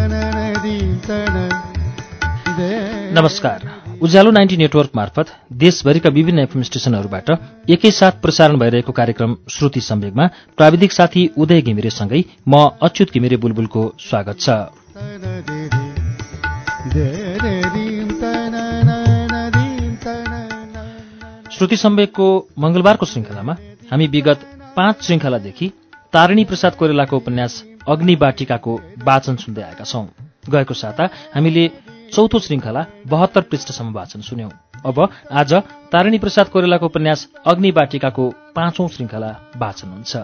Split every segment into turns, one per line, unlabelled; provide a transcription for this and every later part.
नमस्कार। उज्यालो 90 नेटवर्क मार्फत देशभरिका विभिन्न एफएम स्टेशनहरूबाट एकैसाथ प्रसारण भइरहेको कार्यक्रम श्रुति सम्वेगमा प्राविधिक साथी उदय घिमिरेसँगै म अच्युत घिमिरे बुलबुलको स्वागत छ। श्रुति सम्वेगको मंगलबारको श्रृङ्खलामा हामी विगत 5 श्रृङ्खलादेखि तारिणी प्रसाद कोइरालाको उपन्यास अग्निबाटिकाको वाचन सुन्दै आएका छौं। गएको साता हामीले चौथो श्रृङ्खला 72 पृष्ठसम्म वाचन सुन्यौं। अब आज तारिणी प्रसाद कोइरालाको उपन्यास अग्निबाटिकाको 5औं श्रृङ्खला वाचन हुन्छ।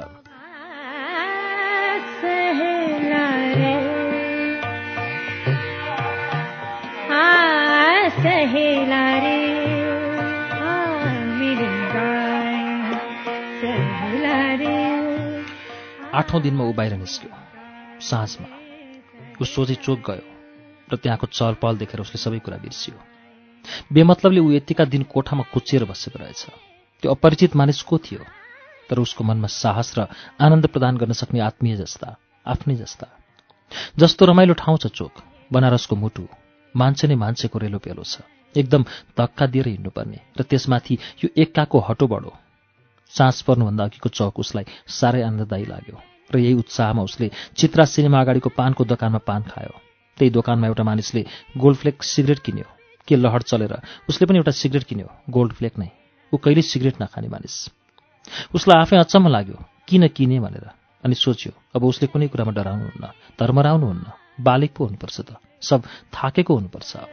आठौं दिनमा ऊ बाहिर निस्क्यो। साँझमा ऊ सोझै चोक गयो र त्यहाँको चहलपहल देखेर उसले सबै कुरा बिर्सियो। बेमतलबले ऊ यतिका दिन कोठामा कुचिएर बसेको रहेछ। त्यो अपरिचित मानिस को थियो, तर उसको मनमा साहस र आनन्द प्रदान गर्न सक्ने आत्मीय जस्ता, आफ्नै जस्ता। जस्तो रमाइलो ठाउँ छ चोक, बनारसको मुटु, मान्छे नै मान्छेको रेलो पेलो छ, एकदम धक्का दिएर हिँड्नुपर्ने, र त्यसमाथि यो एक्काको हटो बडो। साँझ पर्नुभन्दा अघिको चौक उसलाई साह्रै आनन्ददायी लाग्यो र यही उत्साहमा उसले चित्रा सिनेमा अगाडिको पानको दोकानमा पान खायो। त्यही दोकानमा एउटा मानिसले गोल्डफ्लेक सिगरेट किन्यो। के लहर चलेर उसले पनि एउटा सिगरेट किन्यो, गोल्डफ्लेक नै। ऊ कहिल्यै सिगरेट नखाने मानिस। उसलाई आफै अचम्म लाग्यो किन किने भनेर, अनि सोच्यो अब उसले कुनै कुरामा डराउनुहुन्न, धर्मराउनुहुन्न, बालिक पो हुनुपर्छ त, सब थाकेको हुनुपर्छ अब।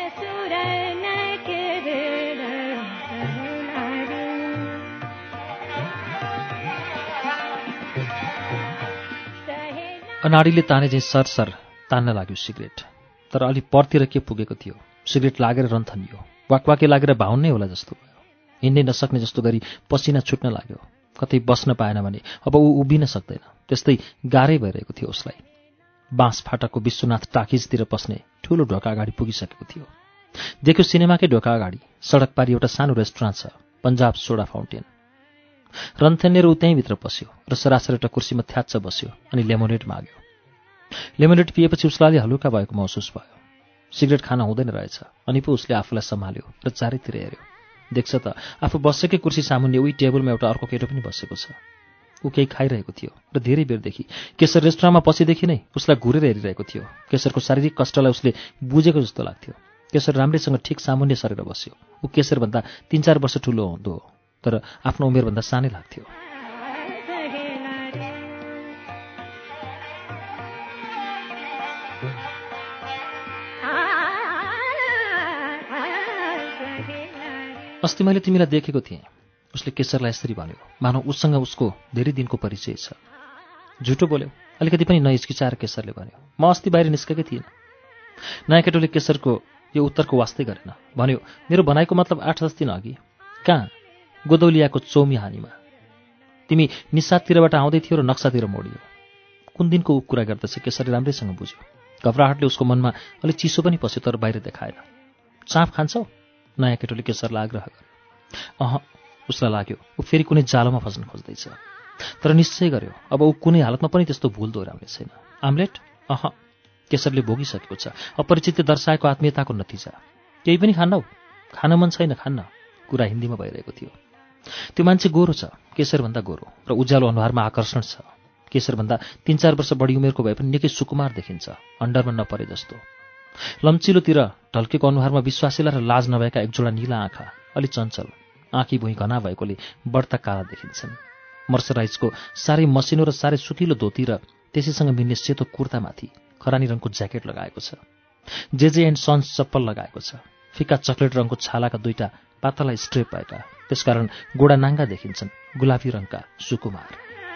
अनाडीले ताने चाहिँ सरसर तान्न लाग्यो सिगरेट, तर अलि परतिर के पुगेको थियो, सिगरेट लागेर रन थनियो। वाकवाके लागेर भाउन्नै होला जस्तो भयो। हिँड्नै नसक्ने जस्तो गरी पसिना छुट्न लाग्यो। कतै बस्न पाएन भने अब ऊ उभिन सक्दैन, त्यस्तै गाह्रै भइरहेको थियो उसलाई। बाँस फाटकको विश्वनाथ टाकिजतिर पस्ने ठूलो ढोका अगाडि पुगिसकेको थियो। देख्यो सिनेमाकै ढोका अगाडि सडक पारी एउटा सानो रेस्टुरेन्ट छ, पन्जाब सोडा फाउन्टेन। रन्थेनेर ऊ त्यहीँभित्र पस्यो र सरासर एउटा कुर्सीमा थ्याच्च बस्यो अनि लेमोनेड माग्यो। लेमोनेड पिएपछि उसलाई हलुका भएको महसुस भयो। सिगरेट खान हुँदैन रहेछ, अनि पो उसले आफूलाई सम्हाल्यो र चारैतिर हेऱ्यो। देख्छ त आफू बसेकै कुर्सी सामुन्ने उही टेबलमा एउटा अर्को केटो पनि बसेको छ। ऊ केही खाइरहेको थियो र धेरै बेरदेखि केशर रेस्टुरेन्टमा पसेदेखि नै उसलाई घुरेर हेरिरहेको थियो। केशरको शारीरिक कष्टलाई उसले बुझेको जस्तो लाग्थ्यो। केशर राम्रैसँग ठिक सामुन्ने सरेर बस्यो। ऊ केशरभन्दा 3-4 वर्ष ठुलो हुँदो हो, तर आफ्नो उमेरभन्दा सानै लाग्थ्यो। अस्ति मैले तिमीलाई देखेको थिएँ, उसले केशरलाई यसरी भन्यो, मानौ उसँग उसको धेरै दिनको परिचय छ। झुटो बोल्यो, अलिकति पनि नहिचकिचाएर केशरले भन्यो, म अस्ति बाहिर निस्केकै थिइनँ। नयाँ केटोले केशरको यो उत्तरको वास्तै गरेन। भन्यो, मेरो भनाइको मतलब 8-10 दिन अघि। कहाँ? गोदौलियाको चौमिहानीमा। तिमी निसादतिरबाट आउँदै थियो र नक्सातिर मोडियो। कुन दिनको ऊ कुरा गर्दछ केशरले राम्रैसँग बुझ्यो। घबराहटले उसको मनमा अलिक चिसो पनि पस्यो, तर बाहिर देखाएन। चाँप खान्छौ? नयाँ केटोले केशरलाई आग्रह गर्यो। उसलाई लाग्यो ऊ फेरि कुनै जालोमा फस्न खोज्दैछ, तर निश्चय गर्यो अब ऊ कुनै हालतमा पनि त्यस्तो भुल दोहोऱ्याउने छैन। आम्लेट? केशरले भोगिसकेको छ, अपरिचितले दर्शाएको आत्मीयताको नतिजा। केही पनि खान्नौ? खान मन छैन, खान्न। कुरा हिन्दीमा भइरहेको थियो। त्यो मान्छे गोरो छ, केशरभन्दा गोरो, र उज्यालो अनुहारमा आकर्षण छ। केशरभन्दा 3-4 वर्ष बढी उमेरको भए पनि निकै सुकुमार देखिन्छ, अन्डरमा नपरे जस्तो। लम्चिलोतिर ढल्केको अनुहारमा विश्वासिला र लाज नभएका एकजोडा नीला आँखा, अलि चञ्चल, आँखी भुइँ घना भएकोले बढ्ता काला देखिन्छन्। मर्सराइजको साह्रै मसिनो र साह्रै सुकिलो धोती र त्यसैसँग मिल्ने सेतो कुर्तामाथि खरानी रङको ज्याकेट लगाएको छ। जे एन्ड सन्स चप्पल लगाएको छ। फिका चक्लेट रङको छालाका 2टा पातला स्ट्रेप भएका, त्यसकारण गोडा नाङ्गा देखिन्छन्, गुलाबी रङका सुकुमार।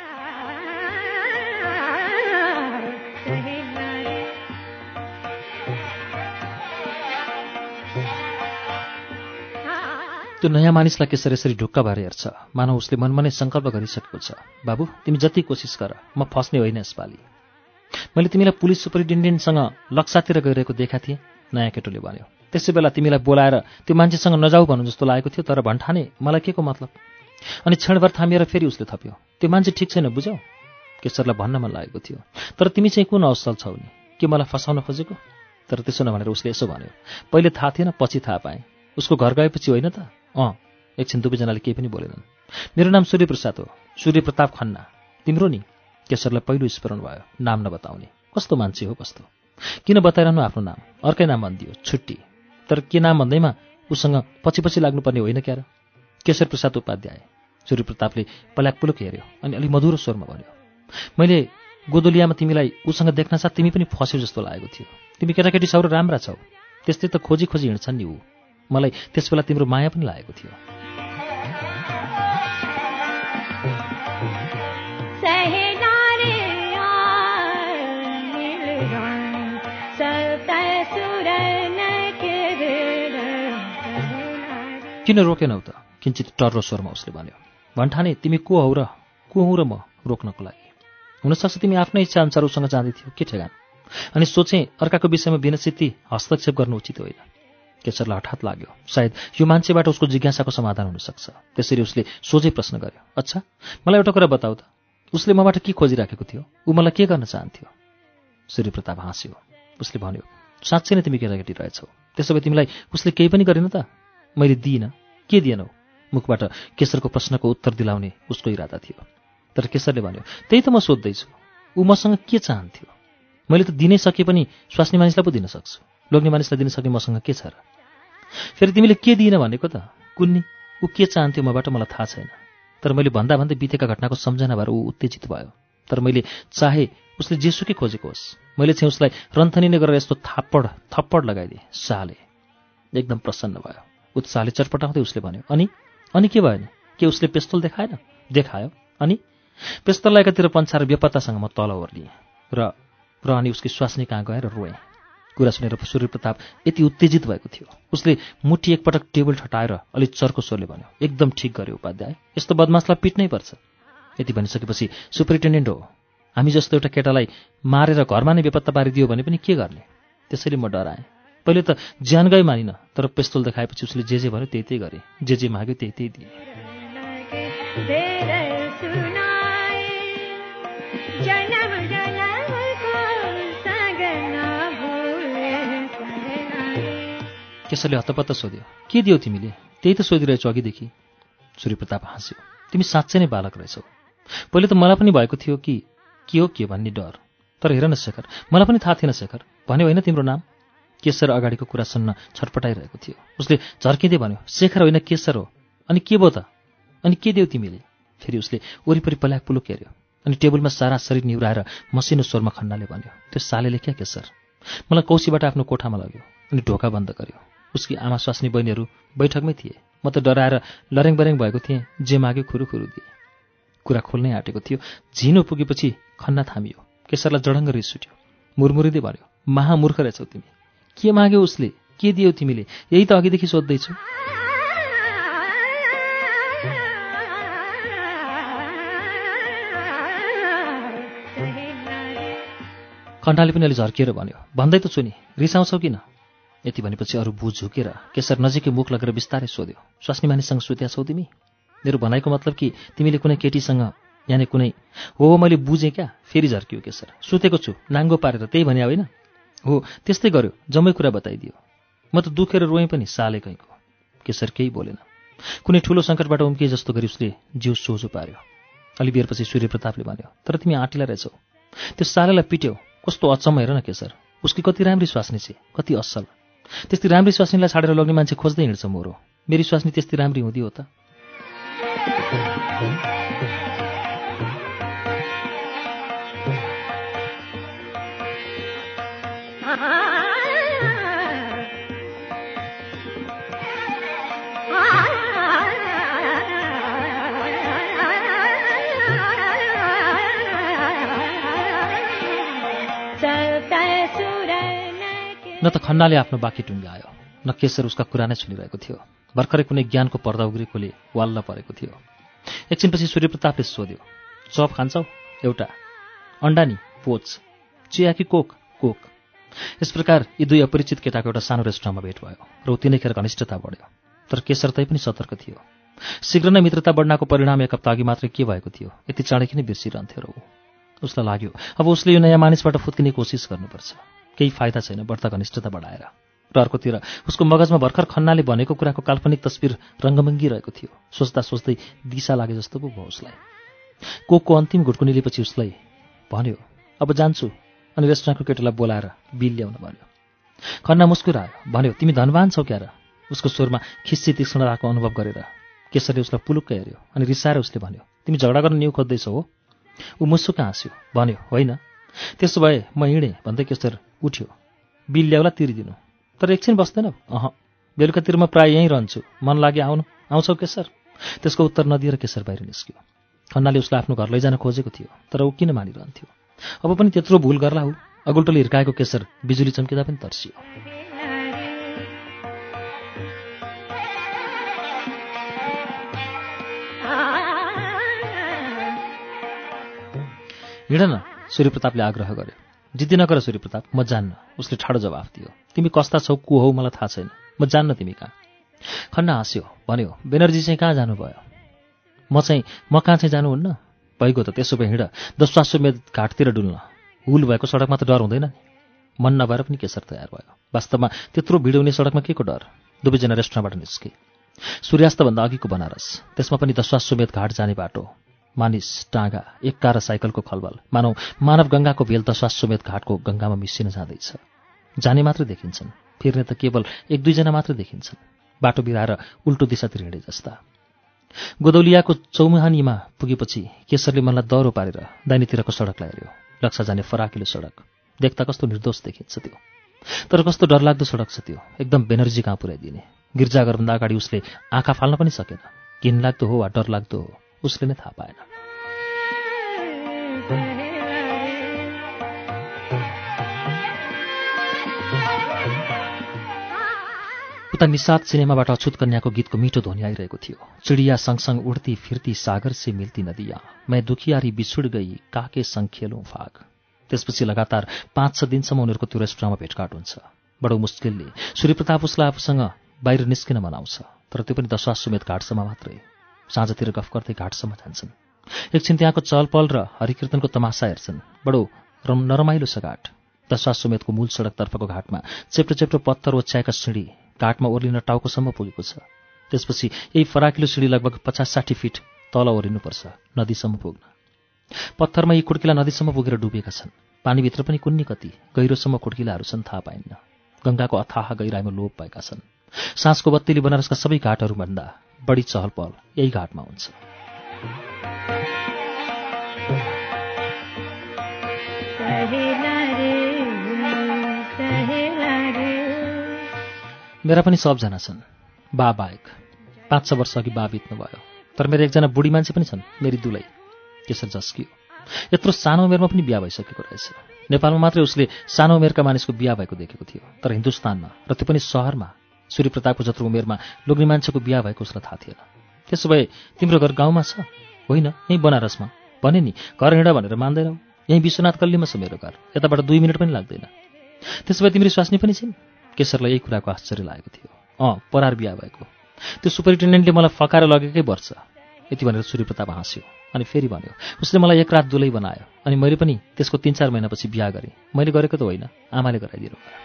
त्यो नयाँ मानिसलाई केशर यसरी ढुक्क भएर हेर्छ, मानव उसले मनमा नै सङ्कल्प गरिसकेको छ, बाबु तिमी जति कोसिस गर, म फस्ने होइन यसपालि। मैले तिमीलाई पुलिस सुपरिन्टेन्डेन्टसँग लक्सातिर गइरहेको देखा थिएँ, नयाँ केटोले भन्यो। त्यसै बेला तिमीलाई बोलाएर त्यो मान्छेसँग नजाऊ भन्नु जस्तो लागेको थियो, तर भन्ठाने मलाई के को मतलब। अनि क्षणभर थामिएर फेरि उसले थप्यो, त्यो मान्छे ठिक छैन बुझौ। केशरलाई भन्न मन लागेको थियो, तर तिमी चाहिँ कुन असल छौ नि, के मलाई फसाउन खोजेको? तर त्यसो नभनेर उसले यसो भन्यो, पहिले थाहा थिएन, पछि थाहा पाएँ। उसको घर गएपछि होइन त? एकछिन दुवैजनाले केही पनि बोलेनन्। मेरो नाम सूर्यप्रसाद हो, सूर्यप्रताप खन्ना। तिम्रो नि? केशरलाई पहिलो स्मरण भयो, नाम नबताउने। कस्तो मान्छे हो कस्तो! किन बताइरहनु आफ्नो नाम? अर्कै नाम भनिदियो, छुट्टी। तर के नाम भन्दैमा उसँग पछि पछि लाग्नुपर्ने होइन क्या र? केशर प्रसाद उपाध्याय। सूर्यप्रतापले पल्याकपुलुक हेऱ्यो अनि अलि मधुरो स्वरमा भन्यो, मैले गोदोलियामा तिमीलाई उसँग देख्न साथ तिमी पनि फस्यौ जस्तो लागेको थियो। तिमी केटाकेटी छौ र राम्रा छौ, त्यस्तै त खोजी खोजी हिँड्छन् नि ऊ। मलाई त्यसबेला तिम्रो माया पनि लागेको थियो। किन रोकेनौ त? किञ्चित टर्रो स्वरमा उसले भन्यो। भन्ठाने तिमी को हौ र म रोक्नको लागि? हुनसक्छ तिमी आफ्नै इच्छा अनुसार उसँग जाँदै थियो, के ठेगान? अनि सोचेँ अर्काको विषयमा बिनचित्ती हस्तक्षेप गर्नु उचित होइन। केशरलाई हठात लाग्यो, सायद यो मान्छेबाट उसको जिज्ञासाको समाधान हुनसक्छ। त्यसरी उसले सोझै प्रश्न गर्यो, अच्छा मलाई एउटा कुरा बताऊ त, उसले मबाट के खोजिराखेको थियो? ऊ मलाई के गर्न चाहन्थ्यो? सूर्यप्रताप हाँस्यो। उसले भन्यो, साँच्चै नै तिमी केटाकेटी रहेछौ। त्यसो भए तिमीलाई उसले केही पनि गरेन त? मैले दिइनँ। के दिएनौ? मुखबाट केशरको प्रश्नको उत्तर दिलाउने उसको इरादा थियो। तर केशरले भन्यो, त्यही त म सोध्दैछु, ऊ मसँग के चाहन्थ्यो? मैले त दिनै सके पनि स्वास्नी मानिसलाई पो दिन सक्छु, लोग्ने मानिसलाई दिन सक्ने मसँग के छ र? फेरि तिमीले के दिइन भनेको त? कुन्नी, ऊ के चाहन्थ्यो मबाट मलाई थाहा छैन। तर मैले भन्दा भन्दै बितेका घटनाको सम्झना भएर ऊ उत्तेजित भयो। तर मैले चाहे उसले जेसुकै खोजेको होस्, मैले चाहिँ उसलाई रन्थनिने गरेर यस्तो थप्पड लगाइदिएँ। साले एकदम प्रसन्न भयो। उत्साहले चटपटाउँदै उसले भन्यो, अनि के भयो नि? के उसले पिस्तोल देखाएन? देखायो। अनि पिस्तोललाई एकातिर पन्छाएर बेपत्तासँग म तल ओर्लिएँ र अनि उसकी स्वास्नी कहाँ गएर रोएँ। कुरा सुनेर सूर्यप्रताप यति उत्तेजित भएको थियो, उसले मुठी एकपटक टेबल ठटाएर अलि चर्को स्वरले भन्यो, एकदम ठिक गर्यो उपाध्याय, यस्तो बदमासलाई पिट्नै पर्छ। यति भनिसकेपछि सुपरिन्टेन्डेन्ट हो, हामी जस्तो एउटा केटालाई मारेर घरमा नै बेपत्ता पारिदियो भने पनि के गर्ने? त्यसैले म डराएँ। पहिले त ज्यान गए मानिन, तर पिस्तोल देखाएपछि उसले जे भन्यो त्यही गरे, जे माग्यो त्यही दिए। केशरले हतपत्त सोध्यो, के दियौ तिमीले? त्यही त सोधिरहेछौ अघिदेखि। सूर्यप्रताप हाँस्यो, तिमी साँच्चै नै बालक रहेछौ। पहिले त मलाई पनि भएको थियो कि के हो के भन्ने डर। तर हेर न शेखर, मलाई पनि थाहा थिएन शेखर, भन्यो होइन तिम्रो नाम? केशर अगाडिको कुरा सुन्न छटपटाइरहेको थियो। उसले झर्किँदै भन्यो, शेखर होइन केशर हो। अनि के भयो त? अनि के दियौ तिमीले? फेरि उसले वरिपरि पल्याकपुलुक हेऱ्यो अनि टेबलमा सारा शरीर निहुराएर मसिनो स्वरमा खन्नाले भन्यो, त्यो सालेले क्या केशर? मलाई कौसीबाट आफ्नो कोठामा लग्यो अनि ढोका बन्द गर्यो। उसकी आमा स्वास्नी बहिनीहरू बैठकमै थिए। म त डराएर लरेङबरेङ भएको थिएँ, जे माग्यो खुरुखुरु दिए। कुरा खोल्नै आँटेको थियो, झिनो पुगेपछि खन्ना थामियो। केशरलाई जडङ्ग रिस उठ्यो। मुरमुरिँदै भन्यो, महामूर्ख रहेछौ तिमी। के माग्यो उसले? के दियौ तिमीले? यही त अघिदेखि सोध्दैछु। खन्नाले पनि अलि झर्किएर भन्यो, भन्दै त छु नि, रिसाउँछौ किन? यति भनेपछि अरू बुझ झुकेर केशर नजिकै मुख लगेर बिस्तारै सोध्यो, स्वास्नी मानिससँग सुत्या छौ तिमी? मेरो भनाइको मतलब कि तिमीले कुनै केटीसँग, यानि कुनै? हो मैले बुझेँ क्या। फेरि झर्कियो केशर, सुतेको छु नाङ्गो पारेर, त्यही भन्या होइन? हो त्यस्तै गर्यो, जम्मै कुरा बताइदियो। म त दुखेर रोएँ पनि, साले कैको। केशर केही बोलेन। कुनै ठुलो सङ्कटबाट उम्किए जस्तो गरी उसले जिउ सोझो पार्यो। अलि बेरपछि सूर्यप्रतापले भन्यो, तर तिमी आँटिला रहेछौ, त्यो सालेलाई पिट्यौ, कस्तो अचम्म हेर न केशर, उसकी कति राम्री स्वास्नी छे, कति असल। त्यस्ती राम्री स्वास्नीलाई छाडेर लग्ने मान्छे खोज्दै हिँड्छ मोरो। मेरी स्वास्नी त्यस्ती राम्री हुँदी हो त? न त खन्नाले आफ्नो बाँकी टुङ्ग्यायो, न केशर उसका कुरा नै सुनिरहेको थियो। भर्खरै कुनै ज्ञानको पर्दा उग्रेकोले वाल्ल परेको थियो। एकछिनपछि सूर्यप्रतापले सोध्यो, चप खान्छौ? एउटा। अन्डा नि? पोच। चिया कि कोक? कोक। यस प्रकार यी दुई अपरिचित केटाको एउटा सानो रेस्टुरेन्टमा भेट भयो र उतिनैखेर घनिष्ठता बढ्यो। तर केशर तै पनि सतर्क थियो। शीघ्र नै मित्रता बढ्नाको परिणाम एक हप्ता अघि मात्रै के भएको थियो, यति चाँडै किन बिर्सिरहन्थ्यो र ऊ? उसलाई लाग्यो अब उसले यो नयाँ मानिसबाट फुत्किने कोसिस गर्नुपर्छ। केही फाइदा छैन बढ्ता घनिष्ठता बढाएर। र अर्कोतिर उसको मगजमा भर्खर खन्नाले भनेको कुराको काल्पनिक तस्बिर रङ्गमङ्गी रहेको थियो। सोच्दा सोच्दै दिशा लागे जस्तो पो भयो उसलाई। कोकको अन्तिम घुटको निलेपछि उसलाई भन्यो, अब जान्छु, अनि रेस्टुरेन्टको केटोलाई बोलाएर बिल ल्याउन भन्यो। खन्ना मुस्कुरायो, भन्यो, तिमी धनवान छौ क्या र? उसको स्वरमा खिस्सी तीक्ष्णताको अनुभव गरेर केशरले उसलाई पुलुक्क हेऱ्यो अनि रिसाएर उसले भन्यो, तिमी झगडा गर्न न्यु खोज्दैछौ हो? ऊ मुसुक्क हाँस्यो, भन्यो, होइन। त्यसो भए म हिँडेँ भन्दै केशर उठ्यो। बिल ल्याउला तिरिदिनु। तर एकछिन बस्दैन? बेलुकातिर म प्राय यहीँ रहन्छु, मन लागे आउँछौ केशर? त्यसको उत्तर नदिएर केशर बाहिर निस्क्यो। खन्नाले उसलाई आफ्नो घर लैजान खोजेको थियो, तर ऊ किन मानिरहन्थ्यो? अब पनि त्यत्रो भुल गर्ला ऊ? अगुल्टोले हिर्काएको केशर बिजुली चम्किँदा पनि तर्सियो। हिँड न, सूर्यप्रतापले आग्रह गर्यो। जिद्दी नगर सूर्यप्रताप, म जान्न, उसले ठाडो जवाफ दियो। तिमी कस्ता छौ, को हौ मलाई थाहा छैन, म जान्न तिमी कहाँ। खन्ना हाँस्यो, भन्यो, बेनर्जी चाहिँ कहाँ जानुभयो? म कहाँ चाहिँ जानुहुन्न? भइगयो त, त्यसो भए हिँड, दश्वासमेध घाटतिर डुल्न। हुल भएको सडकमा त डर हुँदैन नि। मन नभएर पनि केशर तयार भयो। वास्तवमा त्यत्रो भिड हुने सडकमा के को डर? दुवैजना रेस्टुरेन्टबाट निस्के। सूर्यास्तभन्दा अघिको बनारस, त्यसमा पनि दश्वासमेध घाट जाने बाटो। मानिस, टाँगा, एक्का र साइकलको खलबल, मानव गङ्गाको भेल दश्वासमेध घाटको गङ्गामा मिसिन जाँदैछ। जाने मात्र देखिन्छन्, फिर्ने त केवल एक दुईजना मात्र देखिन्छन्, बाटो बिराएर उल्टो दिशातिर हिँडे जस्ता। गोदौलियाको चौमुहानीमा पुगेपछि केशरले मनलाई दह्रो पारेर दाहिनेतिरको सडकलाई हेऱ्यो। रक्षा जाने फराकिलो सडक, देख्दा कस्तो निर्दोष देखिन्छ त्यो। तर कस्तो डरलाग्दो सडक छ त्यो, एकदम बेनर्जी कहाँ पुर्याइदिने। गिर्जाघरभन्दा अगाडि उसले आँखा फाल्न पनि सकेन। घिनलाग्दो हो वा डरलाग्दो हो, उसले नै थाहा पाएन। उता निषाद सिनेमाबाट अछुत कन्याको गीतको मिठो ध्वनि आइरहेको थियो। चिडिया सँगसँग उड्ती फिर्ती सागर से मिल्ती नदियाँ, मैं दुखियारी बिछुड गई काके संग खेलौं फाग। त्यसपछि लगातार 5-6 दिनसम्म उनीहरूको त्यो रेस्टुरेन्टमा भेटघाट हुन्छ। बडो मुस्किलले सूर्यप्रताप उसलाई आफूसँग बाहिर निस्किन मनाउँछ, तर त्यो पनि दश्वासमेध घाटसम्म मात्रै। साँझतिर गफ गर्दै घाटसम्म जान्छन्। एकछिन त्यहाँको चहलपहल र हरिकीर्तनको तमासा हेर्छन्। बडो नरमाइलो छ घाट। दश्वासमेधको मूल सडकतर्फको घाटमा चेप्टो चेप्टो पत्थर ओछ्याएका सिँढी घाटमा ओर्लिन टाउकोसम्म पुगेको छ। त्यसपछि यही फराकिलो सिँढी लगभग 50-60 फिट तल ओर्लिनुपर्छ नदीसम्म पुग्न। पत्थरमा यी खुड्किला नदीसम्म पुगेर डुबेका छन्। पानीभित्र पनि कुन्नी कति गहिरोसम्म खुड्किलाहरू छन् थाहा पाइन्न। गङ्गाको अथाह गहिराइमा लोप भएका छन्। साँझको बत्तीले बनारसका सबै घाटहरूभन्दा बढी चहलपहल यही घाटमा हुन्छ। मेरा पनि सबजना छन्, बा बाहेक। 5-6 वर्ष अघि बा बित्नु भयो। तर मेरो एकजना बुढी मान्छे पनि छन्, मेरी दुलै। केशर झस्कियो। यत्रो सानो उमेरमा पनि बिहा भइसकेको रहेछ। नेपालमा मात्रै उसले सानो उमेरका मानिसको बिहा भएको देखेको थियो, तर हिन्दुस्तानमा, र त्यो पनि सहरमा, सूर्यप्रतापको जत्रो उमेरमा लोग्ने मान्छेको बिहा भएको उसलाई थाहा थिएन। त्यसो भए तिम्रो घर गाउँमा छ? होइन, यहीँ बनारसमा। भने नि, घर हिँड भनेर मान्दैनौ। यहीँ विश्वनाथ कल्लीमा छ मेरो घर, यताबाट 2 मिनट पनि लाग्दैन। त्यसो भए तिम्रो स्वास्नी पनि छिन्? केशरलाई यही कुराको आश्चर्य लागेको थियो। परार बिहा भएको। त्यो सुपरिन्टेन्डेन्टले मलाई फकाएर लगेकै वर्ष। यति भनेर सूर्यप्रताप हाँस्यो अनि फेरि भन्यो, उसले मलाई एक रात दुलै बनायो, अनि मैले पनि त्यसको 3-4 महिनापछि बिहा गरेँ। मैले गरेको त होइन, आमाले गराइदिनु भयो।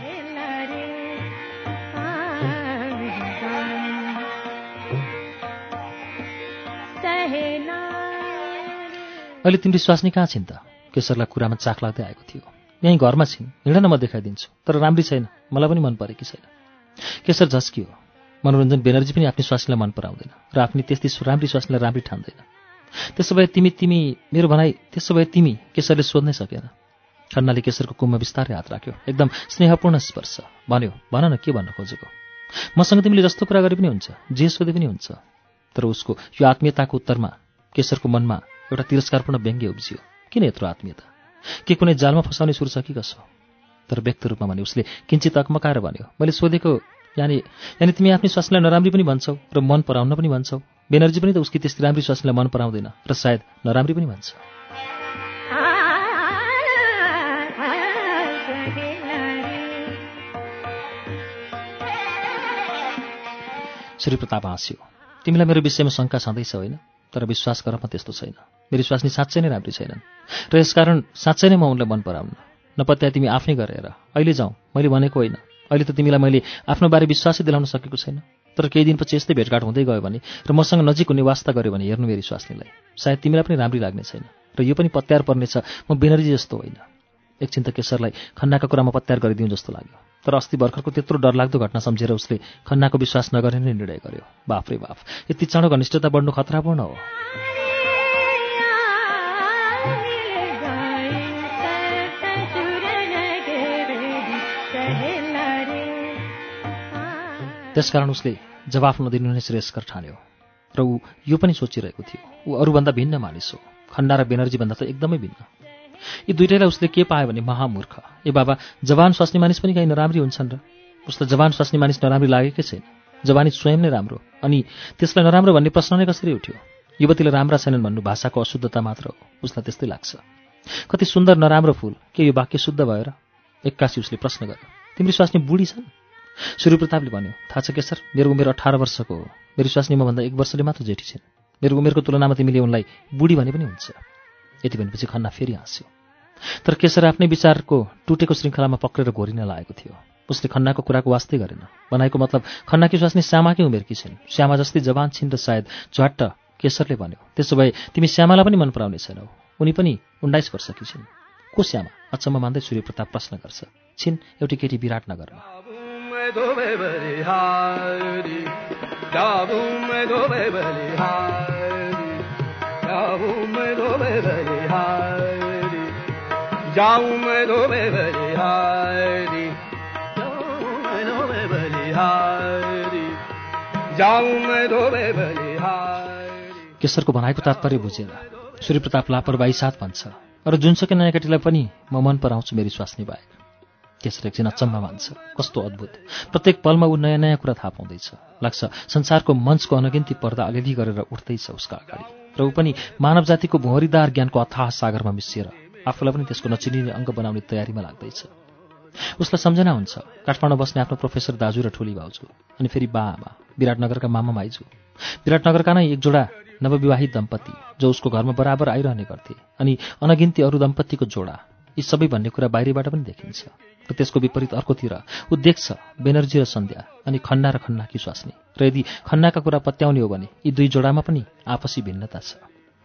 अहिले तिम्रो स्वास्नी कहाँ छिन् त? केशरलाई कुरामा चाख लाग्दै आएको थियो। यहीँ घरमा छिन्, हिँड न, म देखाइदिन्छु। तर राम्री छैन, मलाई पनि मन परेकी छैन। केशर झस्कियो। मनोरञ्जन बेनर्जी पनि आफ्नी स्वास्नीलाई मन पराउँदैन र आफ्नी त्यस्तै राम्री स्वास्नीलाई राम्री ठान्दैन। त्यसो भए तिमी मेरो भनाइ, त्यसो भए तिमी, केशरले सोध्नै सकेन। खन्नाले केशरको कुममा बिस्तारै हात राख्यो, एकदम स्नेहपूर्ण स्पर्श। भन्यो, भन न, के भन्न खोजेको? मसँग तिमीले जस्तो कुरा गरे पनि हुन्छ, जे सोधे पनि हुन्छ। तर उसको यो आत्मीयताको उत्तरमा केशरको मनमा एउटा तिरस्कारपूर्ण व्यङ्ग्य उब्जियो। किन यत्रो आत्मीयता? के कुनै जालमा फसाउने सुरु छ कि कसो? तर व्यक्त रूपमा भने उसले किञ्चित अकमकाएर भन्यो, मैले सोधेको यानि तिमी आफ्नी स्वास्नीलाई नराम्री पनि भन्छौ र मन पराउन पनि भन्छौ। बेनर्जी पनि त उसकी त्यस्तै राम्री स्वास्नीलाई मन पराउँदैन र सायद नराम्री पनि भन्छ। सूर्यप्रताप हाँस्यो। तिमीलाई मेरो विषयमा शङ्का छँदैछ होइन? तर विश्वास गर, म त्यस्तो छैन। मेरी स्वास्नी साँच्चै नै राम्री छैनन् र यसकारण साँच्चै नै म उनलाई मन पराउन्न। नपत्याए तिमी आफै गरेर अहिले जाउँ मैले भनेको होइन। अहिले त तिमीलाई मैले आफ्नो बारे विश्वासै दिलाउन सकेको छैन। तर केही दिनपछि यस्तै भेटघाट हुँदै गयो भने र मसँग नजिक हुने वास्ता गर्यो भने हेर्नु मेरी स्वास्नीलाई, सायद तिमीलाई पनि राम्री लाग्ने छैन। र यो पनि पत्यार पर्नेछ म बेनर्जी जस्तो होइन। एकछिन त केशरलाई खन्नाका कुरामा पत्यार गरिदिउँ जस्तो लाग्यो। तर अस्ति भर्खरको त्यत्रो डरलाग्दो घटना सम्झेर उसले खन्नाको विश्वास नगर्ने नै निर्णय गर्यो। बाफ रे बाफ, यति चाँडो घनिष्ठता बढ्नु खतरापूर्ण हो। त्यसकारण उसले जवाफ नदिनु नै श्रेयस्कर ठान्यो। र ऊ यो पनि सोचिरहेको थियो, ऊ अरूभन्दा भिन्न मानिस हो। खन्ना र बेनर्जीभन्दा त एकदमै भिन्न। यी दुइटैलाई उसले के पायो भने महामूर्ख। ए बाबा, जवान स्वास्नी मानिस पनि कहीँ नराम्री हुन्छन् र? उसलाई जवान स्वास्नी मानिस नराम्री लागेकै छैन। जवानी स्वयं नै राम्रो, अनि त्यसलाई नराम्रो भन्ने प्रश्न नै कसरी उठ्यो? युवतीले राम्रा छैनन् भन्नु भाषाको अशुद्धता मात्र हो। उसलाई त्यस्तै लाग्छ। कति सुन्दर नराम्रो फूल, के यो वाक्य शुद्ध भयो र? एक्कासी उसले प्रश्न गर्यो, तिम्रो स्वास्नी बुढी छन्? सूर्यप्रतापले भन्यो, थाहा छ केशर, मेरो उमेर 18 वर्षको हो। मेरो स्वास्नी मभन्दा 1 वर्षले मात्र जेठी छिन्। मेरो उमेरको तुलनामा तिमीले उनलाई बुढी भने पनि हुन्छ। यति भनेपछि खन्ना फेरि हाँस्यो। तर केशर आफ्नै विचारको टुटेको श्रृङ्खलामा पक्रेर घोरिन लागेको थियो। उसले खन्नाको कुराको वास्तै गरेन। बनाएको मतलब खन्नाकी स्वास्नी श्यामाकै उमेरकी छिन्। श्यामा जस्तै जवान छिन् र सायद झट्ट केशरले भन्यो, त्यसो भए तिमी श्यामालाई पनि मन पराउने छैनौ? उनी पनि 19 वर्षकी छिन्। को श्यामा? अचम्म मान्दै सूर्यप्रताप प्रश्न गर्छ। छिन् एउटी केटी विराटनगरमा। केशरको भनाइको तात्पर्य बुझेर सूर्यप्रताप लापरवाही साथ भन्छ, अरू जुनसुकै नयाँ केटीलाई पनि म मन पराउँछु मेरी स्वास्नी बाहेक। केशर एकछिन अचम्म मान्छ, कस्तो अद्भुत। प्रत्येक पलमा ऊ नयाँ नयाँ कुरा थाहा पाउँदैछ। लाग्छ संसारको मञ्चको अनगिन्ती पर्दा अलिअलि गरेर उठ्दैछ उसका अगाडि, र ऊ पनि मानव जातिको भुँहरीदार ज्ञानको अथाह सागरमा मिसिएर आफूलाई पनि त्यसको नचिनिने अङ्ग बनाउने तयारीमा लाग्दैछ। उसलाई सम्झना हुन्छ काठमाडौँ बस्ने आफ्नो प्रोफेसर दाजु र ठुली भाउजू, अनि फेरि बा आमा, विराटनगरका मामा माइजू, विराटनगरका नै एक जोडा नवविवाहित दम्पति जो उसको घरमा बराबर आइरहने गर्थे, अनि अनगिन्ती अरू दम्पतिको जोडा। यी सबै भन्ने कुरा बाहिरबाट पनि देखिन्छ। र त्यसको विपरीत अर्कोतिर ऊ देख्छ बेनर्जी र सन्ध्या, अनि खन्ना र खन्नाकी स्वास्नी। र यदि खन्नाका कुरा पत्याउने हो भने यी दुई जोडामा पनि आपसी भिन्नता छ।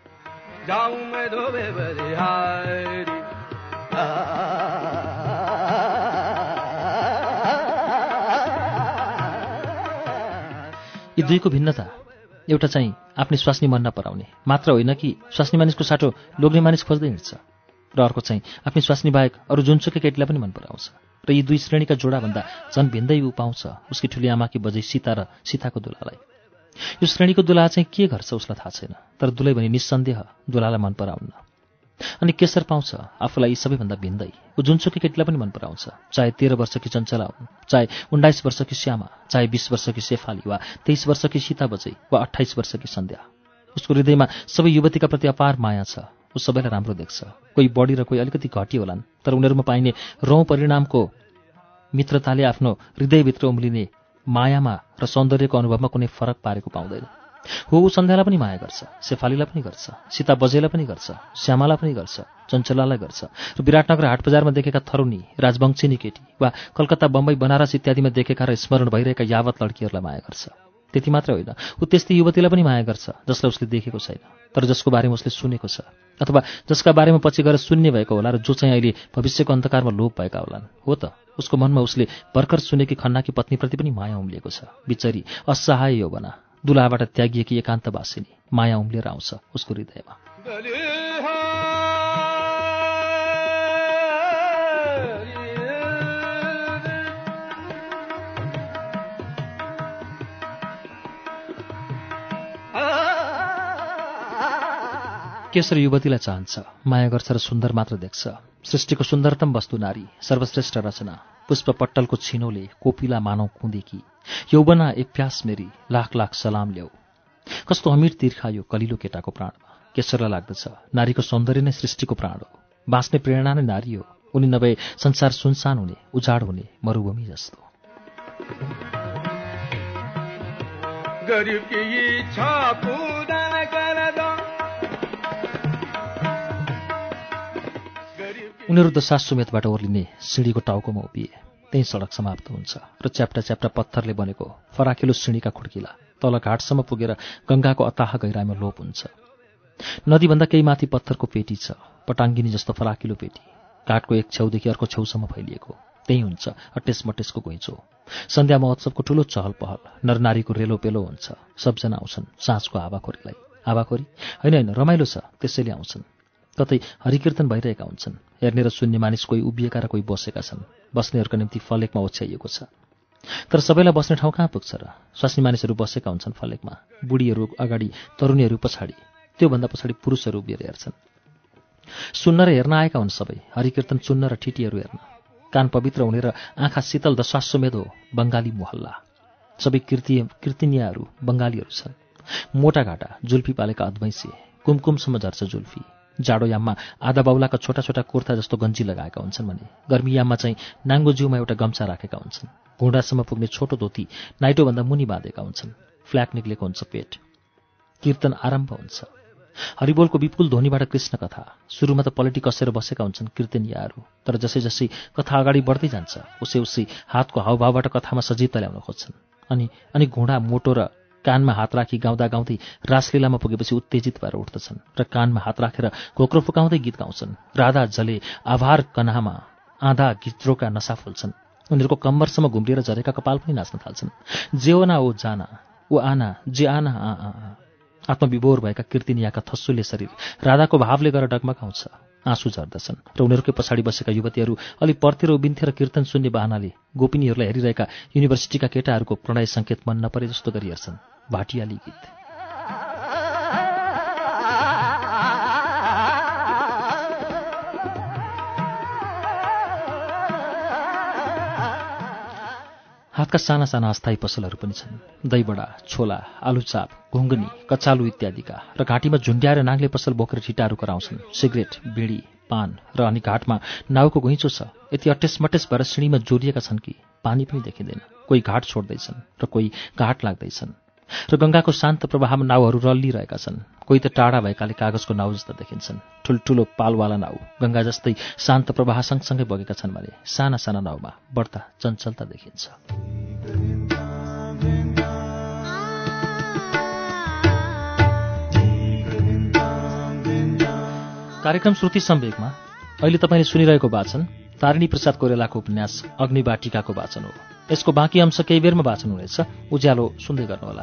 यी दुईको भिन्नता, एउटा चाहिँ आफ्नै स्वास्नी मन नपराउने मात्र होइन कि स्वास्नी मानिसको साटो लोग्ने मानिस खोज्दै हिँड्छ, र अर्को चाहिँ आफ्नै स्वास्नी बाहेक अरू जुनसुकै केटीलाई पनि मन पराउँछ। र यी दुई श्रेणीका जोडाभन्दा झन् भिन्दै ऊ पाउँछ उसकी ठुली आमाकी बजै सीता र सीताको दुलालाई। यो श्रेणीको दुला चाहिँ के गर्छ उसलाई थाहा छैन, तर दुलै भने निस्सन्देह दुलालाई मन पराउन्न। अनि केशर पाउँछ आफूलाई यी सबैभन्दा भिन्दै। ऊ जुनसुकै केटीलाई पनि मन पराउँछ, चाहे 13 वर्षकी चञ्चला हुन्, चाहे 19 वर्षकी श्यामा, चाहे 20 वर्षकी शेफाली, वा 23 वर्षकी सीता बजै, वा 28 वर्षकी सन्ध्या। उसको हृदयमा सबै युवतीका प्रति अपार माया छ। ऊ सबैलाई राम्रो देख्छ। कोही बढी र कोही अलिकति घटी होलान्, तर उनीहरूमा पाइने रौँ परिणामको मित्रताले आफ्नो हृदयभित्र उम्लिने मायामा र सौन्दर्यको अनुभवमा कुनै फरक पारेको पाउँदैन। हो, ऊ सन्ध्यालाई पनि माया गर्छ, शेफालीलाई पनि गर्छ, सीता बजेलाई पनि गर्छ, श्यामालाई पनि गर्छ, चञ्चलालाई गर्छ, र विराटनगर हाट बजारमा देखेका थरुनी राजवंशिनी केटी वा कलकत्ता, बम्बई, बनारस इत्यादिमा देखेका र स्मरण भइरहेका यावत लड्कीहरूलाई माया गर्छ। त्यति मात्र होइन, ऊ त्यस्तै युवतीलाई पनि माया गर्छ जसलाई उसले देखेको छैन, तर जसको बारेमा उसले सुनेको छ, अथवा जसका बारेमा पछि गएर सुन्ने भएको होला, र जो चाहिँ अहिले भविष्यको अन्धकारमा लोप भएका होलान्। हो त, उसको मनमा उसले भर्खर सुनेकी खन्नाकी पत्नीप्रति पनि माया उम्लिएको छ। बिचरी असहाय यौवना, दुलाबाट त्यागिएकी एकान्तवासिनी, माया उम्लिएर आउँछ उसको हृदयमा। केशर युवतीलाई चाहन्छ, माया गर्छ र सुन्दर मात्र देख्छ। सृष्टिको सुन्दरतम वस्तु नारी, सर्वश्रेष्ठ रचना, पुष्प पट्टलको छिनोले कोपिला मानौ कुँदेकी, यौवना एक प्यास मेरी, लाख लाख सलाम ल्याऊ। कस्तो अमिर तिर्खा यो कलिलो केटाको प्राणमा। केशरलाई लाग्दछ नारीको सौन्दर्य नै सृष्टिको प्राण हो, बाँच्ने प्रेरणा नै नारी हो। उनी नभए संसार सुनसान हुने, उजाड हुने, मरुभूमि जस्तो। उनीहरू दशाश्वमेधबाट ओर्लिने सिँढीको टाउकोमा उभिए। त्यही सडक समाप्त हुन्छ र च्याप्टा च्याप्टा पत्थरले बनेको फराकिलो सिँढीका खुड्किला तल घाटसम्म पुगेर गङ्गाको अताह गहिराइमा लोप हुन्छ। नदीभन्दा केही माथि पत्थरको पेटी छ, पटाङ्गिनी जस्तो फराकिलो पेटी, घाटको एक छेउदेखि अर्को छेउसम्म फैलिएको। त्यही हुन्छ अटेसमटेसको घुइँचो। सन्ध्या महोत्सवको ठूलो चहल पहल, नरनारीको रेलो पेलो हुन्छ। सबजना आउँछन् साँझको हावाखोरीलाई। हावाखोरी होइन, रमाइलो छ त्यसैले आउँछन्। कतै हरिकीर्तन भइरहेका हुन्छन्। हेर्ने र सुन्ने मानिस कोही उभिएका र कोही बसेका छन्। बस्नेहरूका निम्ति फलेकमा ओछ्याइएको छ। तर सबैलाई बस्ने ठाउँ कहाँ पुग्छ र? स्वास्नी मानिसहरू बसेका हुन्छन् फलेकमा, बुढीहरू अगाडि, तरुणीहरू पछाडि, त्योभन्दा पछाडि पुरुषहरू उभिएर हेर्छन्। सुन्न र हेर्न आएका हुन् सबै, हरिकीर्तन सुन्न र ठिटीहरू हेर्न। कान पवित्र हुने र आँखा शीतल दशाश्वमेध हो बङ्गाली मोहल्ला। सबै कीर्तिनियाहरू बङ्गालीहरू छन्। मोटा घाटा, जुल्फी पालेका अधवैँसे, कुमकुमसम्म झर्छ जुल्फी। जाडो याममा आधा बाउलाका छोटा छोटा कुर्ता जस्तो गन्जी लगाएका हुन्छन् भने गर्मी याममा चाहिँ नाङ्गो जिउमा एउटा गम्छा राखेका हुन्छन्। घुँडासम्म पुग्ने छोटो धोती नाइटोभन्दा मुनि बाँधेका हुन्छन्। फ्ल्याक निक्लेको हुन्छ पेट। कीर्तन आरम्भ हुन्छ। हरिबोलको विपुल ध्वनिबाट कृष्ण कथा। सुरुमा त पलेटी कसेर बसेका हुन्छन् कीर्तनियाहरू, तर जसै जसै कथा अगाडि बढ्दै जान्छ उसै उसै हातको हावभावबाट कथामा सजीवता ल्याउन खोज्छन्। अनि घुँडा मोटो र कानमा हात राखी गाउँदा गाउँदै रासलीलामा पुगेपछि उत्तेजित भएर उठ्दछन् र कानमा हात राखेर घोक्रो फुकाउँदै गीत गाउँछन्। राधा जले आभार कन्हामा आधा गित्रोका नसा फुल्छन्। उनीहरूको कम्मरसम्म घुम्रिएर झरेका कपाल पनि नाच्न थाल्छन्। जे ओ ना ओ जाना, ओ आना, जे आना आ आ आ। आत्मविभोर भएका कीर्तिनियाका थस्सुले शरीर राधाको भावले गरेर डगमगाउँछ। आँसु झर्दछन् र उनीहरूकै पछाडि बसेका युवतीहरू अलि पर्तिर उभिन्थे र कीर्तन सुन्ने बहानाले गोपिनीहरूलाई हेरिरहेका युनिभर्सिटीका केटाहरूको प्रणय सङ्केत मन नपरे जस्तो गरी हेर्छन्। भाटियाली गीत। हातका साना साना अस्थायी पसलहरू पनि छन्। दहीबडा, छोला, आलुचाप, घुङ्गनी, कचालु इत्यादिका, र घाँटीमा झुन्ड्याएर नाग्ले पसल बोकेर ठिटाहरू कराउँछन्। सिगरेट, बिडी, पान र अनि घाटमा नाउको घुइँचो छ। यति अटेसमटेस भएर सिँढीमा जोडिएका छन् कि पानी पनि देखिँदैन। कोही घाट छोड्दैछन् र कोही घाट लाग्दैछन् र गङ्गाको शान्त प्रवाहमा नाउहरू रल्लिरहेका छन्। कोही त टाढा भएकाले कागजको नाउ जस्ता देखिन्छन्। ठुल्ठुलो पालवाला नाउ गङ्गा जस्तै शान्त प्रवाह सँगसँगै बगेका छन् भने साना साना नाउमा बढ्ता चञ्चलता देखिन्छ। कार्यक्रम श्रुति सम्वेकमा अहिले तपाईँले सुनिरहेको वाचन तारिणी प्रसाद कोइरालाको उपन्यास अग्निबाटिकाको वाचन हो। यसको बाँकी अंश केही बेरमा वाचन हुनेछ। उज्यालो सुन्दै गर्नुहोला।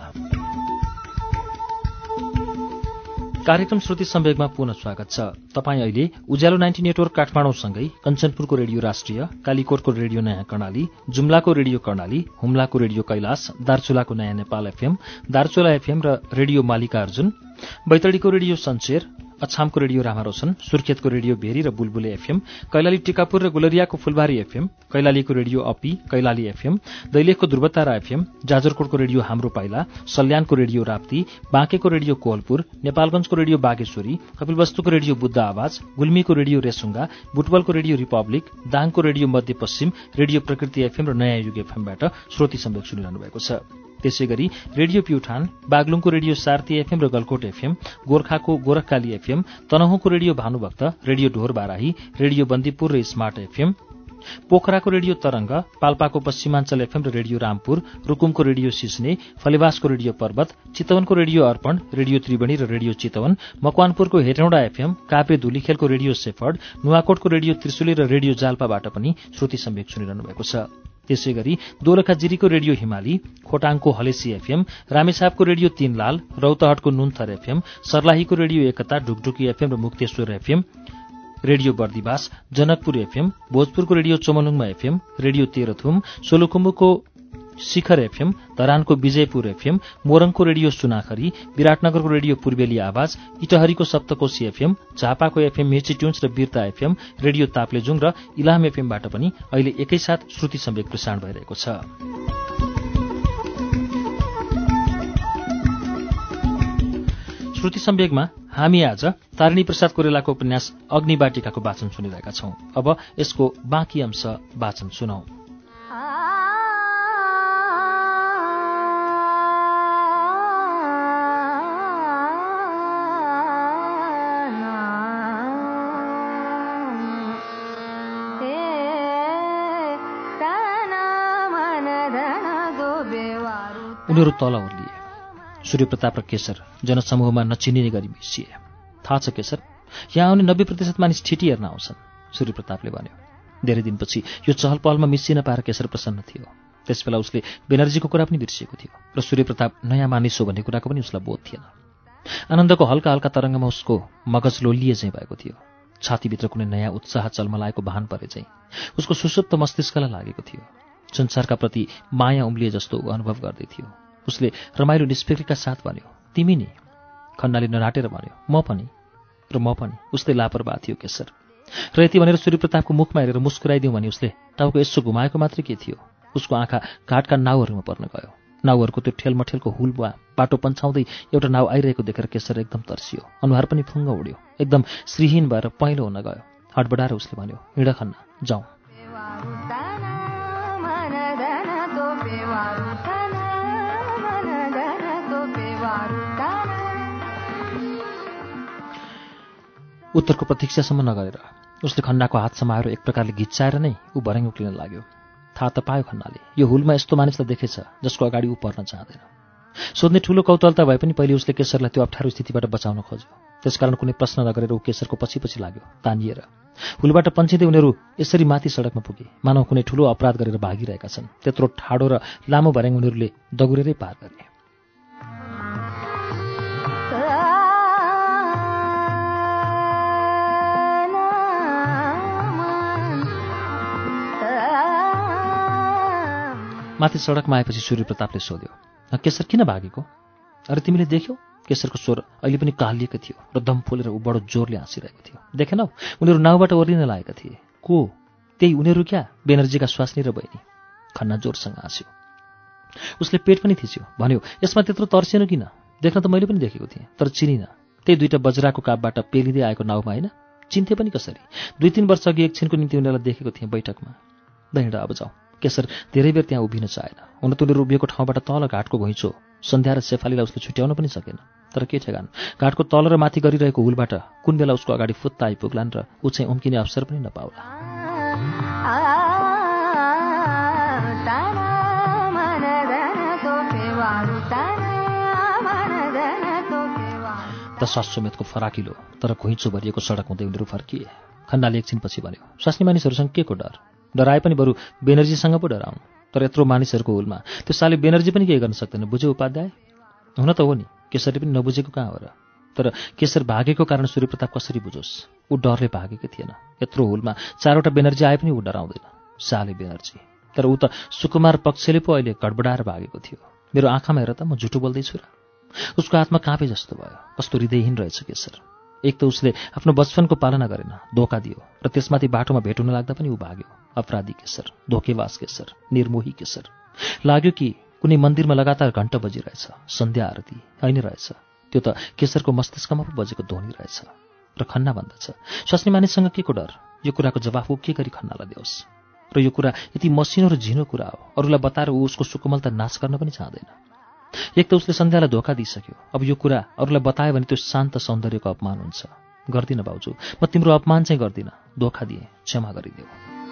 कार्यक्रम श्रुति सम्वेकमा पुनः स्वागत छ। तपाईँ अहिले उज्यालो 90 नेटवर्क काठमाडौँसँगै कञ्चनपुरको रेडियो राष्ट्रिय, कालीकोटको रेडियो नयाँ कर्णाली, जुम्लाको रेडियो कर्णाली, हुम्लाको रेडियो कैलाश, दार्चुलाको नयाँ नेपाल एफएम, दार्चुला एफएम र रेडियो मालिका अर्जुन, बैतडीको रेडियो सञ्चेर, अछामको रेडियो रामारोशन, सुर्खेतको रेडियो भेरी र बुलबुले एफएम, कैलाली टिकापुर र गुलरियाको फुलबारी एफएम, कैलालीको रेडियो अपी, कैलाली एफएम, दैलेखको ध्रुवतारा एफएम, जाजरकोटको रेडियो हाम्रो पाइला, सल्यानको रेडियो राप्ती, बाँकेको रेडियो कोहलपुर, नेपालगञ्जको रेडियो बागेश्वरी, कपिलवस्तुको रेडियो बुद्ध आवाज, गुल्मीको रेडियो रेसुङ्गा, बुटवलको रेडियो रिपब्लिक, दाङको radio Madhyapashchim, radio Prakriti FM र नयाँ युग एफएमबाट श्रोति सम्वेक सुनिरहनु भएको छ। त्यसैगरी रेडियो प्युठान, बागलुङको रेडियो सार्ती एफएम र गलकोट एफएम, गोर्खाको गोरखकाली एफएम, तनहुँको radio Bhanubhakta, radio Dhor Barahi, radio Bandipur र स्मार्ट एफएम, पोखराको रेडियो तरंग, पाल्पाको पश्चिमाञ्चल एफएम र रेडियो रामपुर, रुकुमको रेडियो सिस्ने, फलेवासको रेडियो पर्वत, चितवनको रेडियो अर्पण, रेडियो त्रिवेणी र रेडियो चितवन, मकवानपुरको हेटौँडा एफएम, काभ्रे धुलीखेलको रेडियो सेफर्ड, नुवाकोटको रेडियो त्रिशुली र रेडियो जाल्पाबाट पनि श्रुति सम्वेक सुनिरहनु भएको छ। त्यसैगरी दोलखाजिरीको रेडियो हिमाली, खोटाङको हलेसी एफएम, रामेछापको रेडियो तीनलाल, रौतहटको नुन्थर एफएम, सर्लाहीको रेडियो एकता, ढुकढुकी एफएम र Mukteshwar FM, radio Bardibas, Janakpur FM, भोजपुरको रेडियो चोमलुङमा एफएम, रेडियो तेह्रथुम, सोलुखुम्बुको शिखर एफएम, धरानको विजयपुर एफएम, मोरङको रेडियो सुनाखरी, विराटनगरको रेडियो पूर्वेली आवाज, इटहरीको सप्तकोशी एफएम, झापाको एफएम मेची ट्युन्स र बिर्ता एफएम, रेडियो ताप्लेजुङ र इलाम एफएमबाट पनि अहिले एकैसाथ श्रुति सम्वेक प्रसारण भइरहेको छ। श्रुति सम्वेकमा हामी आज तारिणी प्रसाद कोइरालाको उपन्यास अग्निबाटिकाको वाचन सुनिरहेका छौं। अब यसको बाँकी अंश वाचन सुनौं। उनीहरू तल ओर्लिए। सूर्यप्रताप र केशर जनसमूहमा नचिनिने गरी मिसिए। थाहा छ केशर, यहाँ आउने 90% मानिस ठिटी हेर्न आउँछन्, सूर्यप्रतापले भन्यो। धेरै दिनपछि यो चहल पहलमा मिसिन पाएर केशर प्रसन्न थियो। त्यसबेला उसले बेनर्जीको कुरा पनि बिर्सिएको थियो र सूर्यप्रताप नयाँ मानिस हो भन्ने कुराको पनि उसलाई बोध थिएन। आनन्दको हल्का हल्का तरङ्गमा उसको मगज लोलिए चाहिँ भएको थियो। छातीभित्र कुनै नयाँ उत्साह चल्मलाएको भान परे चाहिँ उसको सुसुप्त मस्तिष्कलाई लागेको थियो। संसारका प्रति माया उम्लिए जस्तो ऊ अनुभव गर्दै थियो। उसले रमाइलो निष्फिक्रीका साथ भन्यो, तिमी नि? खन्नाले नराटेर भन्यो, म पनि। र म पनि। उस्तै लापरवाह थियो केशर। र यति भनेर सूर्यप्रतापको मुखमा हेरेर मुस्कुराइदिउँ भने उसले टाउको यसो घुमाएको मात्रै के थियो। उसको आँखा घाटका नाउहरूमा पर्न गयो। नाउहरूको त्यो ठेलमठेलको हुलवा बाटो पन्छाउँदै एउटा नाउ आइरहेको देखेर केशर एकदम तर्सियो। अनुहार पनि फुङ्ग उड्यो। एकदम श्रीहीन भएर पहेँलो हुन गयो। हडबडाएर उसले भन्यो, हिँड खन्ना, जाउँ। उत्तरको प्रतीक्षासम्म नगरेर उसले खन्नाको हात समाएर एक प्रकारले घिच्चाएर नै ऊ भर्याङ उक्लिन लाग्यो। थाहा त पायो खन्नाले, यो हुलमा यस्तो मानिसलाई देखेछ जसको अगाडि ऊ पर्न चाहँदैन। सोध्ने ठूलो कौतूहलता भए पनि पहिले उसले केशरलाई त्यो अप्ठ्यारो स्थितिबाट बचाउन खोज्यो। त्यसकारण कुनै प्रश्न नगरेर ऊ केशरको पछि पछि लाग्यो, तानिएर। हुलबाट पन्छिँदै उनीहरू यसरी माथि सडकमा पुगे मानव कुनै ठूलो अपराध गरेर भागिरहेका छन्। त्यत्रो ठाडो र लामो भर्याङ उनीहरूले दगुरेरै पार गरे। माथि सडकमा आएपछि सूर्यप्रतापले सोध्यो, केशर किन भागेको? अरे तिमीले देख्यौ? केशरको स्वर अहिले पनि कालिएको थियो र दम फुलेर ऊ बडो जोरले हाँसिरहेको थियो। देखेनौ? उनीहरू नाउबाट ओर्लिन लागेका थिए। को? त्यही उनीहरू क्या, बेनर्जीका स्वास्नी र बहिनी। खन्ना जोरसँग हाँस्यो। उसले पेट पनि थिच्यो। भन्यो, यसमा त्यत्रो तर्सिनु किन? देख्न त मैले पनि देखेको थिएँ, तर चिनिनँ। त्यही दुईटा बज्राको कापबाट पेलिँदै आएको नाउमा होइन? चिन्थे पनि कसरी? 2-3 वर्ष अघि एकछिनको निम्ति उनीहरूलाई देखेको थिएँ बैठकमा। हिँड अब जाउँ। केशर धेरै बेर त्यहाँ उभिन चाहेन। हुन त उनीहरू उभिएको ठाउँबाट तल घाटको घुइँचो सन्ध्या र शेफालीलाई उसले छुट्याउन पनि सकेन। तर के ठेगान, घाटको तल र माथि गरिरहेको हुलबाट कुन बेला उसको अगाडि फुत्ता आइपुग्लान् र ऊ चाहिँ उम्किने अवसर पनि नपाउला। दशाश्वमेधको फराकिलो तर घुइँचो भरिएको सडक हुँदै उनीहरू फर्किए। खन्नाले एकछिनपछि भन्यो, स्वास्नी मानिसहरूसँग के को डर? डराए पनि बरु बेनर्जीसँग पो डराउनु। तर यत्रो मानिसहरूको हुलमा त्यो साले बेनर्जी पनि केही गर्न सक्दैन, बुझ्यो उपाध्याय? हुन त हो नि, केशरले पनि नबुझेको कहाँ हो र? तर केशर भागेको कारण सूर्यप्रताप कसरी बुझोस्? ऊ डरले भागेकै थिएन। यत्रो हुलमा 4वटा बेनर्जी आए पनि ऊ डराउँदैन। साले बेनर्जी। तर ऊ त सुकुमार पक्षले पो अहिले गडबडाएर भागेको थियो। मेरो आँखामा हेर त, म झुटो बोल्दैछु र? उसको हातमा काँपे जस्तो भयो। कस्तो हृदयहीन रहेछ केशर। एक त उसले आफ्नो बचपनको पालना गरेन, धोका दियो र त्यसमाथि बाटोमा भेट हुन लाग्दा पनि ऊ भाग्यो। अपराधी केशर, धोकेबाज केशर, निर्मोही केशर। लाग्यो कि कुनै मन्दिरमा लगातार घण्ट बजिरहेछ, सन्ध्या आरती होइन रहेछ। त्यो त केशरको मस्तिष्कमा पो बजेको ध्वनि रहेछ। र खन्ना भन्दछ, स्वास्नी मानिससँग के को डर? यो कुराको जवाफ ऊ के गरी खन्नालाई देओस्? र यो कुरा यति मसिनो र झिनो कुरा हो, अरूलाई बताएर ऊ उसको सुकोमलता नाश गर्न पनि चाहँदैन। एक त उसले सन्ध्यालाई धोका दिइसक्यो। अब यो कुरा अरूलाई बतायो भने त्यो शान्त सौन्दर्यको अपमान हुन्छ। गर्दिन बाउजू, म तिम्रो अपमान चाहिँ गर्दिन। धोका दिएँ, क्षमा गरिदेऊ।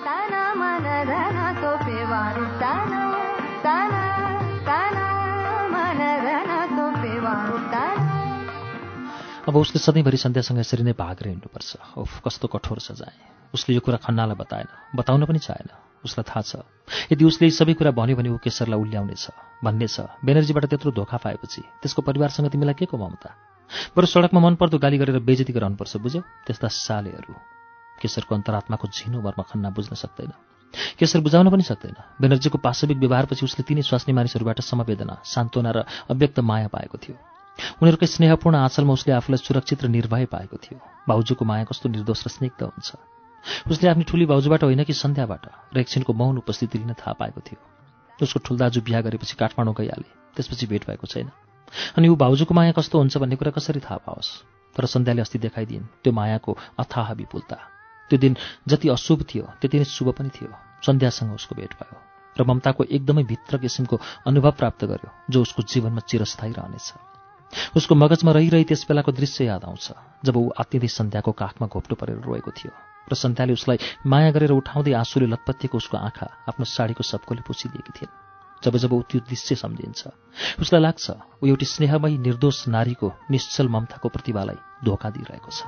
अब उसले सधैँभरि सन्ध्यासँग यसरी नै भागेर हिँड्नुपर्छ। ओफ, कस्तो कठोर सजाय। उसले यो कुरा खन्नालाई बताएन, बताउन पनि चाहेन। उसलाई थाहा छ, यदि उसले यी सबै कुरा भन्यो भने ऊ केशरलाई उल्याउनेछ, भन्नेछ, बेनर्जीबाट त्यत्रो धोका पाएपछि त्यसको परिवारसँग तिमीलाई के को ममता? बरु सडकमा मनपर्दो गाली गरेर बेइज्जती गराउनुपर्छ, बुझ्यौ? त्यस्ता सालेहरू। केशरको अन्तरात्माको झिनो मर्म खन्ना बुझ्न सक्दैन। केशर बुझाउन पनि सक्दैन। बेनर्जीको पाशविक व्यवहारपछि उसले तिनै स्वास्नी मानिसहरूबाट समवेदना, सान्त्वना र अव्यक्त माया पाएको थियो। उनीहरूकै स्नेहपूर्ण आँचलमा उसले आफूलाई सुरक्षित र निर्भय पाएको थियो। भाउजूको माया कस्तो निर्दोष र स्निग्ध हुन्छ। उसले आफ्नी ठुली भाउजूबाट होइन कि सन्ध्याबाट र एकछिनको मौन उपस्थिति लिन थाहा पाएको थियो। उसको ठुल दाजु बिहा गरेपछि काठमाडौँ गइहाले, त्यसपछि भेट भएको छैन। अनि ऊ भाउजूको माया कस्तो हुन्छ भन्ने कुरा कसरी थाहा पाओस्? तर सन्ध्याले अस्ति देखाइदिइन् त्यो मायाको अथाह विपुलता। त्यो दिन जति अशुभ थियो त्यति नै शुभ पनि थियो। सन्ध्यासँग उसको भेट भयो र ममताको एकदमै भित्र किसिमको अनुभव प्राप्त गर्यो, जो उसको जीवनमा चिरस्थायी रहनेछ। उसको मगजमा रहिरही त्यस बेलाको दृश्य याद आउँछ, जब ऊ आत्तिँदै सन्ध्याको काखमा घोप्टो परेर रोएको थियो र सन्ध्याले उसलाई माया गरेर उठाउँदै आँसुले लतपत्तिएको उसको आँखा आफ्नो साडीको सप्कोले पुछिदिएकी थिइन्। जब जब ऊ त्यो दृश्य सम्झिन्छ। उसलाई लाग्छ ऊ एउटी स्नेहमयी निर्दोष नारीको निश्चल ममताको प्रतिभालाई धोका दिइरहेको छ।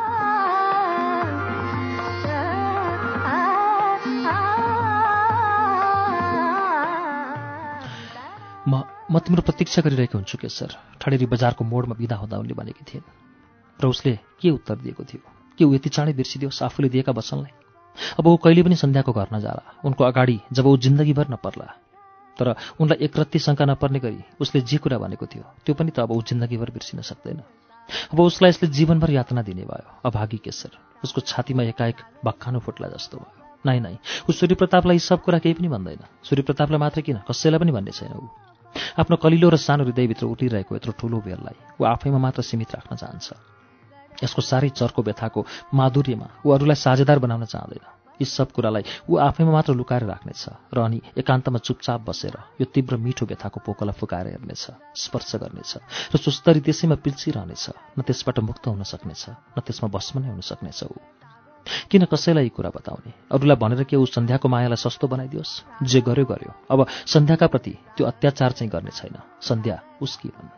म तिम्रो प्रतीक्षा गरिरहेको हुन्छु केशर, ठडेरी बजारको मोडमा बिदा हुँदा उनले भनेकी थिइन्। र उसले के उत्तर दिएको थियो? के ऊ यति चाँडै बिर्सिदियोस् आफूले दिएका वचनलाई? अब ऊ कहिले पनि सन्ध्याको घर नजाला, उनको अगाडि जब ऊ जिन्दगीभर नपर्ला। तर उनलाई एकरत्ती शङ्का नपर्ने गरी उसले जे कुरा भनेको थियो त्यो पनि त अब ऊ जिन्दगीभर बिर्सिन सक्दैन। अब उसलाई यसले जीवनभर यातना दिने भयो। अभागी केशर। उसको छातीमा एकाएक भक्कानो फुट्ला जस्तो भयो। नाइ ऊ सूर्यप्रतापलाई यी सब कुरा केही पनि भन्दैन। सूर्यप्रतापलाई मात्रै किन, कसैलाई पनि भन्ने छैन। ऊ आफ्नो कलिलो र सानो हृदयभित्र उठिरहेको यत्रो ठुलो बेललाई ऊ आफैमा मात्र सीमित राख्न चाहन्छ। यसको साह्रै चर्को व्यथाको माधुर्यमा ऊ अरूलाई साझेदार बनाउन चाहँदैन। यी सब कुरालाई ऊ आफैमा मात्र लुकाएर राख्नेछ र अनि एकान्तमा चुपचाप बसेर यो तीव्र मिठो व्यथाको पोकला फुकाएर हेर्नेछ, स्पर्श गर्नेछ र सुस्तरी त्यसैमा पिल्सिरहनेछ। न त्यसबाट मुक्त हुन सक्नेछ, न त्यसमा भस्म नै हुन सक्नेछ। ऊ किन कसैलाई यी कुरा बताउने? अरूलाई भनेर के ऊ सन्ध्याको मायालाई सस्तो बनाइदियोस्? जे गर्यो गर्यो। अब सन्ध्याका प्रति त्यो अत्याचार चाहिँ गर्ने छैन। सन्ध्या उसकी हुन्।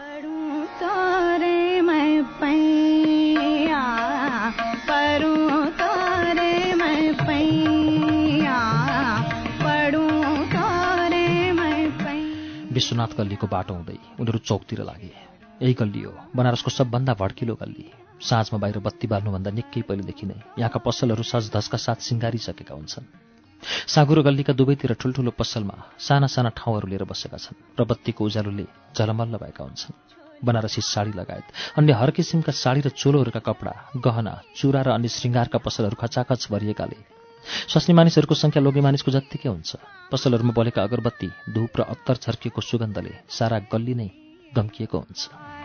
विश्वनाथ गल्लीको बाटो हुँदै उनीहरू चौकतिर लागे। यही गल्ली हो, बनारसको सबभन्दा भड्किलो गल्ली। साँझमा बाहिर बत्ती बाल्नुभन्दा निकै पहिलेदेखि नै यहाँका पसलहरू सजधजका साथ सिँगारिसकेका हुन्छन्। साँगुरो गल्लीका दुवैतिर ठुल्ठुलो पसलमा साना साना ठाउँहरू लिएर बसेका छन् र बत्तीको उज्यालोले झलमल्ल भएका हुन्छन्। बनारसी साडी लगायत अन्य हर किसिमका साडी र चोलोहरूका कपडा, गहना, चुरा र अन्य श्रृङ्गारका पसलहरू खचाखच भरिएकाले स्वास्नी मानिसहरूको सङ्ख्या लोग्ने मानिसको जत्तिकै हुन्छ। पसलहरूमा बलेका अगरबत्ती, धूप र अत्तर झर्किएको सुगन्धले सारा गल्ली नै गम्किएको हुन्छ।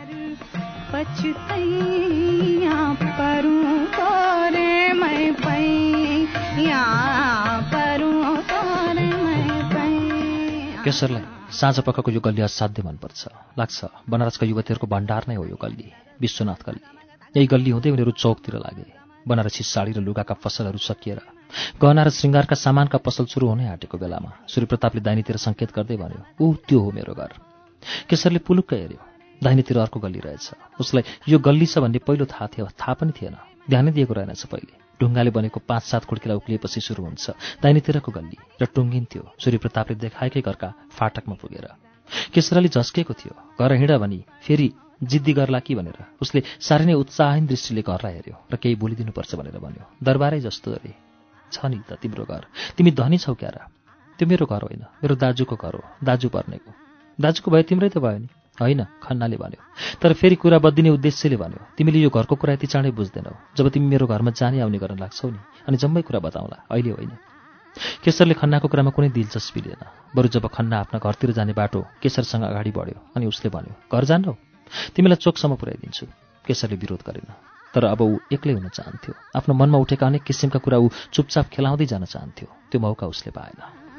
केशरलाई साँझ पखको यो गल्ली असाध्य मनपर्छ। लाग्छ बनारसका युवतीहरूको भण्डार नै हो यो गल्ली, विश्वनाथ गल्ली। यही गल्ली हुँदै उनीहरू चौकतिर लागे। बनारसी साडी र लुगाका पसलहरू सकिएर गहना र श्रृङ्गारका सामानका पसल सुरु हुनै आँटेको बेलामा सूर्यप्रतापले दाहिनेतिर सङ्केत गर्दै भन्यो, ऊ त्यो हो मेरो घर। केशरले पुलुक्क हेऱ्यो। दाहिनेतिर अर्को गल्ली रहेछ। उसलाई यो गल्ली छ भन्ने पहिलो थाहा पनि थिएन। ध्यानै दिएको रहेनछ पहिले। ढुङ्गाले बनेको 5-7 खुड्किला उक्लिएपछि सुरु हुन्छ दाहिनेतिरको गल्ली र टुङ्गिन्थ्यो सूर्यप्रतापले देखाएकै घरका फाटकमा पुगेर। केशरले झस्केको थियो। घर हिँड भनी फेरि जिद्दी गर्ला कि भनेर उसले साह्रै नै उत्साहहीन दृष्टिले घरलाई हेऱ्यो र केही बोलिदिनुपर्छ भनेर भन्यो। दरबारै जस्तो अरे छ नि त तिम्रो घर, तिमी धनी छौ क्या र? त्यो मेरो घर होइन, मेरो दाजुको घर हो, दाजु पर्नेको। दाजुको भए तिम्रै त भयो नि? होइन, खन्नाले भन्यो। तर फेरि कुरा बद्दिने उद्देश्यले भन्यो, तिमीले यो घरको कुरा यति चाँडै बुझ्दैनौ। जब तिमी मेरो घरमा जाने आउने गर्न लाग्छौ नि, अनि जम्मै कुरा बताउँला, अहिले होइन। केशरले खन्नाको कुरामा कुनै दिलचस्पी लिएन। बरु जब खन्ना आफ्ना घरतिर जाने बाटो केशरसँग अगाडि बढ्यो अनि उसले भन्यो, घर जान्नौ? तिमीलाई चोकसम्म पुर्याइदिन्छु। केशरले विरोध गरेन। तर अब ऊ एक्लै हुन चाहन्थ्यो। आफ्नो मनमा उठेका अनेक किसिमका कुरा ऊ चुपचाप खेलाउँदै जान चाहन्थ्यो। त्यो मौका उसले पाएन।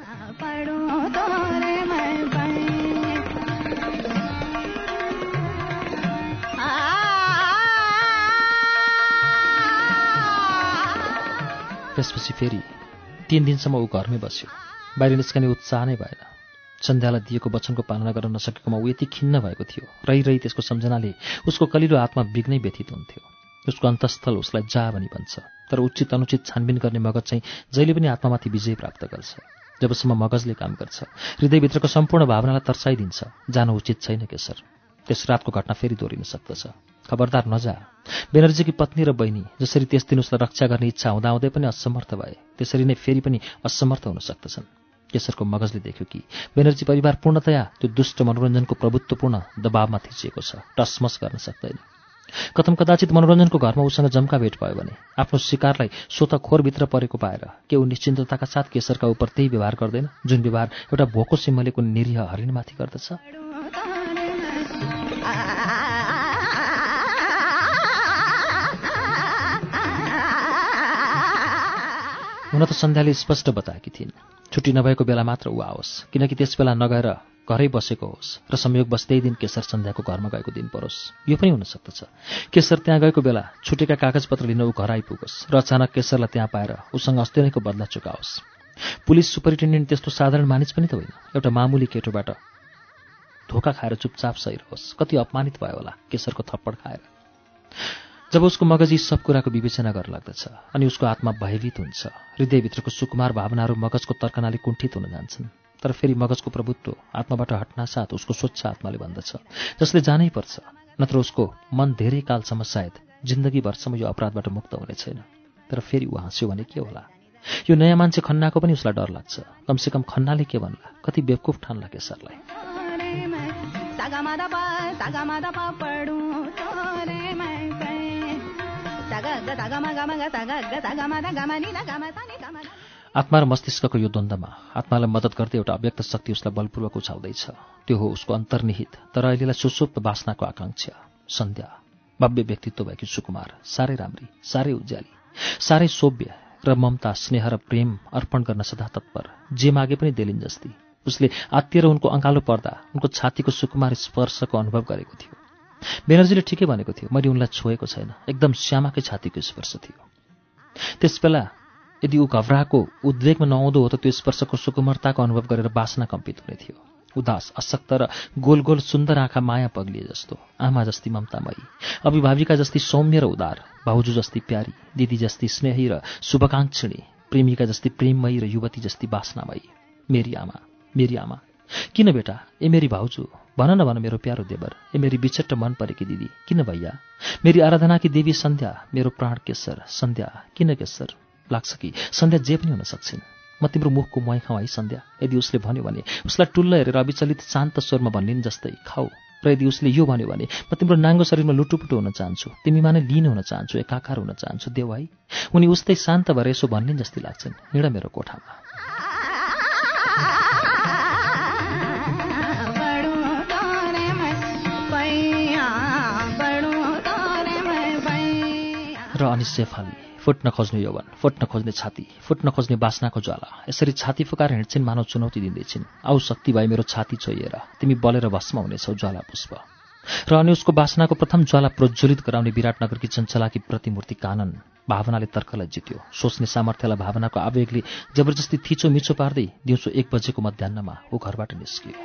त्यसपछि फेरि 3 दिनसम्म ऊ घरमै बस्यो। बाहिर निस्कने उत्साह नै भएन। सन्ध्यालाई दिएको वचनको पालना गर्न नसकेकोमा ऊ यति खिन्न भएको थियो। रही त्यसको सम्झनाले उसको कलिलो आत्मा बिग्नै व्यथित हुन्थ्यो। उसको अन्तस्थल उसलाई जा भनी भन्छ। तर उचित अनुचित छानबिन गर्ने मगज चाहिँ जहिले पनि आत्मामाथि विजय प्राप्त गर्छ। जबसम्म मगजले काम गर्छ, हृदयभित्रको सम्पूर्ण भावनालाई तर्साइदिन्छ। जानु उचित छैन केशर। त्यस रातको घटना फेरि दोहोरिन सक्दछ। खबरदार नजा। बेनर्जीकी पत्नी र बहिनी जसरी त्यस दिन उसलाई रक्षा गर्ने इच्छा हुँदाहुँदै पनि असमर्थ भए, त्यसरी नै फेरि पनि असमर्थ हुन सक्दछन्। केशरको मगजले देख्यो कि बेनर्जी परिवार पूर्णतया त्यो दुष्ट मनोरञ्जनको प्रभुत्वपूर्ण दबावमा थिचिएको छ। टसमस गर्न सक्दैन। कथम कदाचित मनोरञ्जनको घरमा उसँग जम्का भेट भयो भने आफ्नो शिकारलाई स्वतः खोरभित्र परेको पाएर के ऊ निश्चिन्तताका साथ केशरका उप त्यही व्यवहार गर्दैन जुन व्यवहार एउटा भोको सिंहलेको निरीह हरिणमाथि गर्दछ? हुन त सन्ध्याले स्पष्ट बताएकी थिइन्, छुट्टी नभएको बेला मात्र ऊ आओस्, किनकि त्यस बेला नगएर घरै बसेको होस् र संयोगवश त्यही दिन केशर सन्ध्याको घरमा गएको दिन परोस्। यो पनि हुन सक्दछ केशर त्यहाँ गएको बेला छुटेका कागजपत्र लिन ऊ घर आइपुगोस् र अचानक केशरलाई त्यहाँ पाएर उसँग अस्ति नैको बदला चुकाओस्। पुलिस सुपरिन्टेन्डेन्ट त्यस्तो साधारण मानिस पनि त होइन। एउटा मामुली केटोबाट धोका खाएर चुपचाप सहिरहोस्। कति अपमानित भयो होला केशरको थप्पड खाएर। जब उसको मगज यी सब कुराको विवेचना गर्न लाग्दछ अनि उसको आत्मा भयभीत हुन्छ, हृदयभित्रको सुकुमार भावनाहरू मगजको तर्कनाले कुण्ठित हुन जान्छन्। तर फेरि मगजको प्रभुत्व आत्माबाट हट्नासाथ उसको स्वच्छ आत्माले भन्दछ, जसले जानै पर्छ, नत्र उसको मन धेरै कालसम्म सायद जिन्दगीभरसम्म यो अपराधबाट मुक्त हुने छैन। तर फेरि ऊ हाँस्यो भने के होला? यो नयाँ मान्छे खन्नाको पनि उसलाई डर लाग्छ। कमसेकम खन्नाले के भन्ला? कति बेवकुफ ठान्ला केशरलाई। आत्मा र मस्तिष्कको यो द्वन्द्वमा आत्मालाई मद्दत गर्दै एउटा अव्यक्त शक्ति उसलाई बलपूर्वक उछाल्दैछ। त्यो हो उसको अन्तर्निहित तर अहिलेलाई सुसुप्त वासनाको आकांक्षा, सन्ध्या। भव्य व्यक्तित्व भएकी सुकुमार, साह्रै राम्री, साह्रै उज्याली, साह्रै सोभ्य र ममता, स्नेह र प्रेम अर्पण गर्न सदा तत्पर, जे मागे पनि देलिन् जस्ती। उसले आत्तिएर उनको अँगालो पर्दा उनको छातीको सुकुमार स्पर्शको अनुभव गरेको थियो। बेनर्जीले ठिकै भनेको थियो, मैले उनलाई छोएको छैन। एकदम श्यामाकै छातीको स्पर्श थियो। त्यसबेला यदि ऊ घबराएको उद्वेगमा नआउँदो हो त त्यो स्पर्शको सुकुमारताको अनुभव गरेर वासना कम्पित हुने थियो। उदास, अशक्त र गोल गोल सुन्दर आँखा माया पग्लिए जस्तो, आमा जस्ती ममतामयी, अभिभाविका जस्ती सौम्य र उदार, भाउजू जस्ती प्यारी, दिदी जस्ती स्नेही र शुभकाङ्क्षिणी, प्रेमिका जस्ती प्रेममयी र युवती जस्ती वासनामयी। मेरी आमा, मेरी आमा। किन बेटा? ए मेरी भाउजू, भन न भन मेरो प्यारो देवर, ए मेरी बिछट्ट मन परेकी दिदी, किन भैया? मेरी आराधना की देवी सन्ध्या, मेरो प्राण केशर, सन्ध्या, किन केशर? लाग्छ कि सन्ध्या जे पनि हुन सक्छिन्। म तिम्रो मुखको मुहाई खाऊ है सन्ध्या। यदि उसले भन्यो भने उसलाई टुल्ल हेरेर अविचलित शान्त स्वरमा भन्लिन् जस्तै खाऊ। र यदि उसले यो भन्यो भने म तिम्रो नाङ्गो शरीरमा लुटुपुटु हुन चाहन्छु, तिमीमा नै लीन हुन चाहन्छु, एकाकार हुन चाहन्छु, देऊ है। उनी उस्तै शान्त भएर यसो भन्लिन् जस्तै लाग्छन्। हिँड मेरो कोठामा। र अनि सेफाली, फुट्न खोज्ने यौवन, फुट्न खोज्ने छाती, फुट्न खोज्ने बासनाको ज्वाला, यसरी छाती फुकाएर हिँड्छिन् मानव चुनौती दिँदैछिन्। आऊ शक्ति भए मेरो छाती छोइएर, तिमी बलेर भस्म हुनेछौ ज्वाला पुष्प। र अनि उसको बासनाको प्रथम ज्वाला प्रज्वलित गराउने विराटनगरकी चञ्चलाकी प्रतिमूर्ति कानन भावनाले तर्कलाई जित्यो। सोच्ने सामर्थ्यलाई भावनाको आवेगले जबरजस्ती थिचो मिचो पार्दै दिउँसो 1 बजेको मध्याहमा ऊ घरबाट निस्कियो।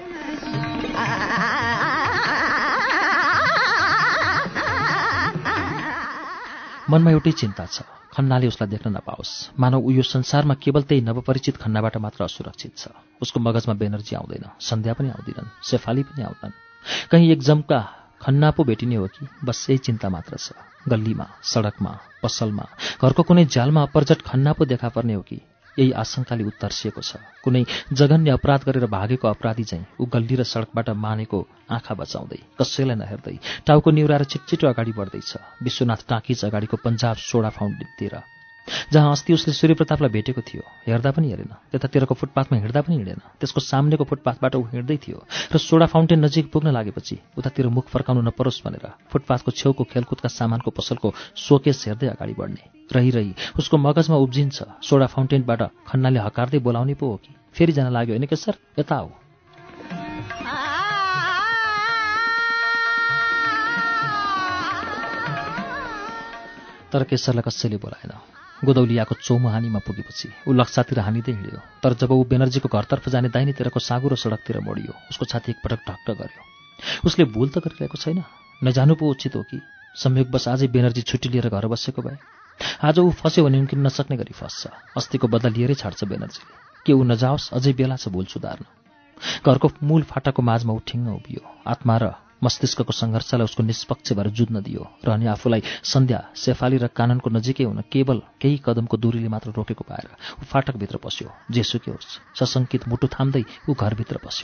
मनमा एउटै चिन्ता छ, खन्नाले उसलाई देख्न नपाओस्। मानव ऊ यो संसारमा केवल त्यही नवपरिचित खन्नाबाट मात्र असुरक्षित छ। उसको मगजमा बेनर्जी आउँदैन, सन्ध्या पनि आउँदिनन्, सेफाली पनि आउँदैनन्। कहीँ एक जम्का खन्ना पो भेटिने हो कि? बस यही चिन्ता मात्र छ। गल्लीमा, सडकमा, पसलमा, घरको कुनै झ्यालमा अपरझट खन्ना पो देखा पर्ने हो कि? यही आशंकाले ऊ तर्सिएको छ। कुनै जघन्य अपराध गरेर भागेको अपराधी चाहिँ ऊ गल्ली र सडकबाट मानेको आँखा बचाउँदै, कसैलाई नहेर्दै, टाउको निहुराएर छिटछिटो अगाडि बढ्दैछ विश्वनाथ टाँकिज अगाडिको पन्जाब सोडा फाउन्टेनतिर, जहाँ अस्ति उसले सूर्यप्रतापलाई भेटेको थियो। हेर्दा पनि हेरेन, त्यतातिरको फुटपाथमा हिँड्दा पनि हिँडेन। त्यसको सामनेको फुटपाथबाट ऊ हिँड्दै थियो र सोडा फाउन्टेन नजिक पुग्न लागेपछि उतातिर मुख फर्काउनु नपरोस् भनेर फुटपाथको छेउको खेलकुदका सामानको पसलको सोकेस हेर्दै अगाडि बढ्ने। रही उसको मगजमा उब्जिन्छ, सोडा फाउन्टेनबाट खन्नाले हकार्दै बोलाउने पो हो कि? फेरि जान लाग्यो होइन केशर, यता आऊ। तर केशरलाई कसैले बोलाएन। गोदौलियाको चौमुहानीमा पुगेपछि ऊ लक्सातिर हानिँदै हिँड्यो। तर जब ऊ बेनर्जीको घरतर्फ जाने दाहिनेतिरको साँगुरो सडकतिर मोडियो, उसको छाती एकपटक ढक्क गर्यो। उसले भुल त गरिरहेको छैन, नजानु पो उचित हो कि? संयोगवश आजै बेनर्जी छुट्टी लिएर घर बसेको भए आज ऊ फस्यो भने उम्किन नसक्ने गरी फस्छ। अस्तिको बदला लिएरै छाड्छ बेनर्जीले। के ऊ नजाओस्? अझै बेला छ भुल सुधार्न। घरको मूल फाटाको माझमा ऊ ठिङ्ग उभियो। आत्मा र मस्तिष्कको सङ्घर्षलाई उसको निष्पक्ष भएर जुझ्न दियो र अनि आफूलाई सन्ध्या, सेफाली र काननको नजिकै हुन केवल केही कदमको दूरीले मात्र रोकेको पाएर ऊ फाटकभित्र पस्यो। जेसुकै होस्, सशङ्कित मुटु थाम्दै ऊ घरभित्र पस्यो।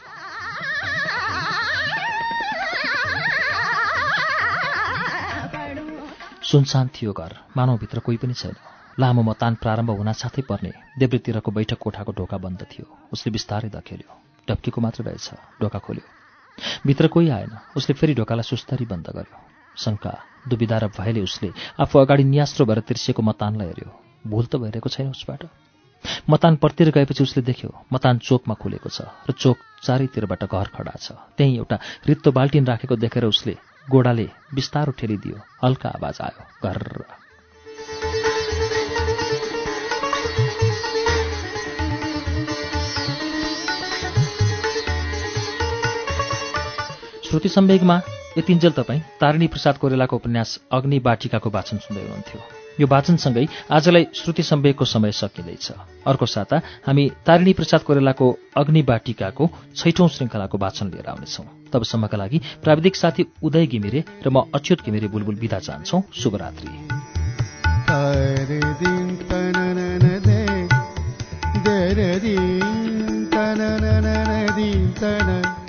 सुनसान थियो घर, मानवभित्र कोही पनि छैन। लामो मतान प्रारम्भ हुनासाथै पर्ने देब्रेतिरको बैठक कोठाको ढोका बन्द थियो। उसले बिस्तारै धकेल्यो, ढप्केको मात्र रहेछ। ढोका खोल्यो, भित्र कोही आएन। उसले फेरि ढोकालाई सुस्तरी बन्द गर्यो। शङ्का, दुविधा र भयले उसले आफू अगाडि नियास्रो भएर तिर्सिएको मतानलाई हेऱ्यो। भुल त भइरहेको छैन उसबाट। मतान पर्तिर गएपछि उसले देख्यो मतान चोकमा खुलेको छ र चोक चारैतिरबाट घर खडा छ। त्यहीँ एउटा रित्तो बाल्टिन राखेको देखेर उसले गोडाले बिस्तारो ठेलिदियो। हल्का आवाज आयो, घर्र। श्रुति सम्वेगमा यतिन्जेल तपाईँ तारिणी प्रसाद कोइरालाको उपन्यास अग्नि बाटिकाको वाचन सुन्दै हुनुहुन्थ्यो। यो वाचनसँगै आजलाई श्रुति सम्वेगको समय सकिँदैछ। अर्को साता हामी तारिणी प्रसाद कोइरालाको अग्नि बाटिकाको 6औं श्रृङ्खलाको वाचन लिएर आउनेछौँ। तबसम्मका लागि प्राविधिक साथी उदय घिमिरे र म अच्युत घिमिरे बुलबुल बिदा चाहन्छौँ। शुभरात्रि।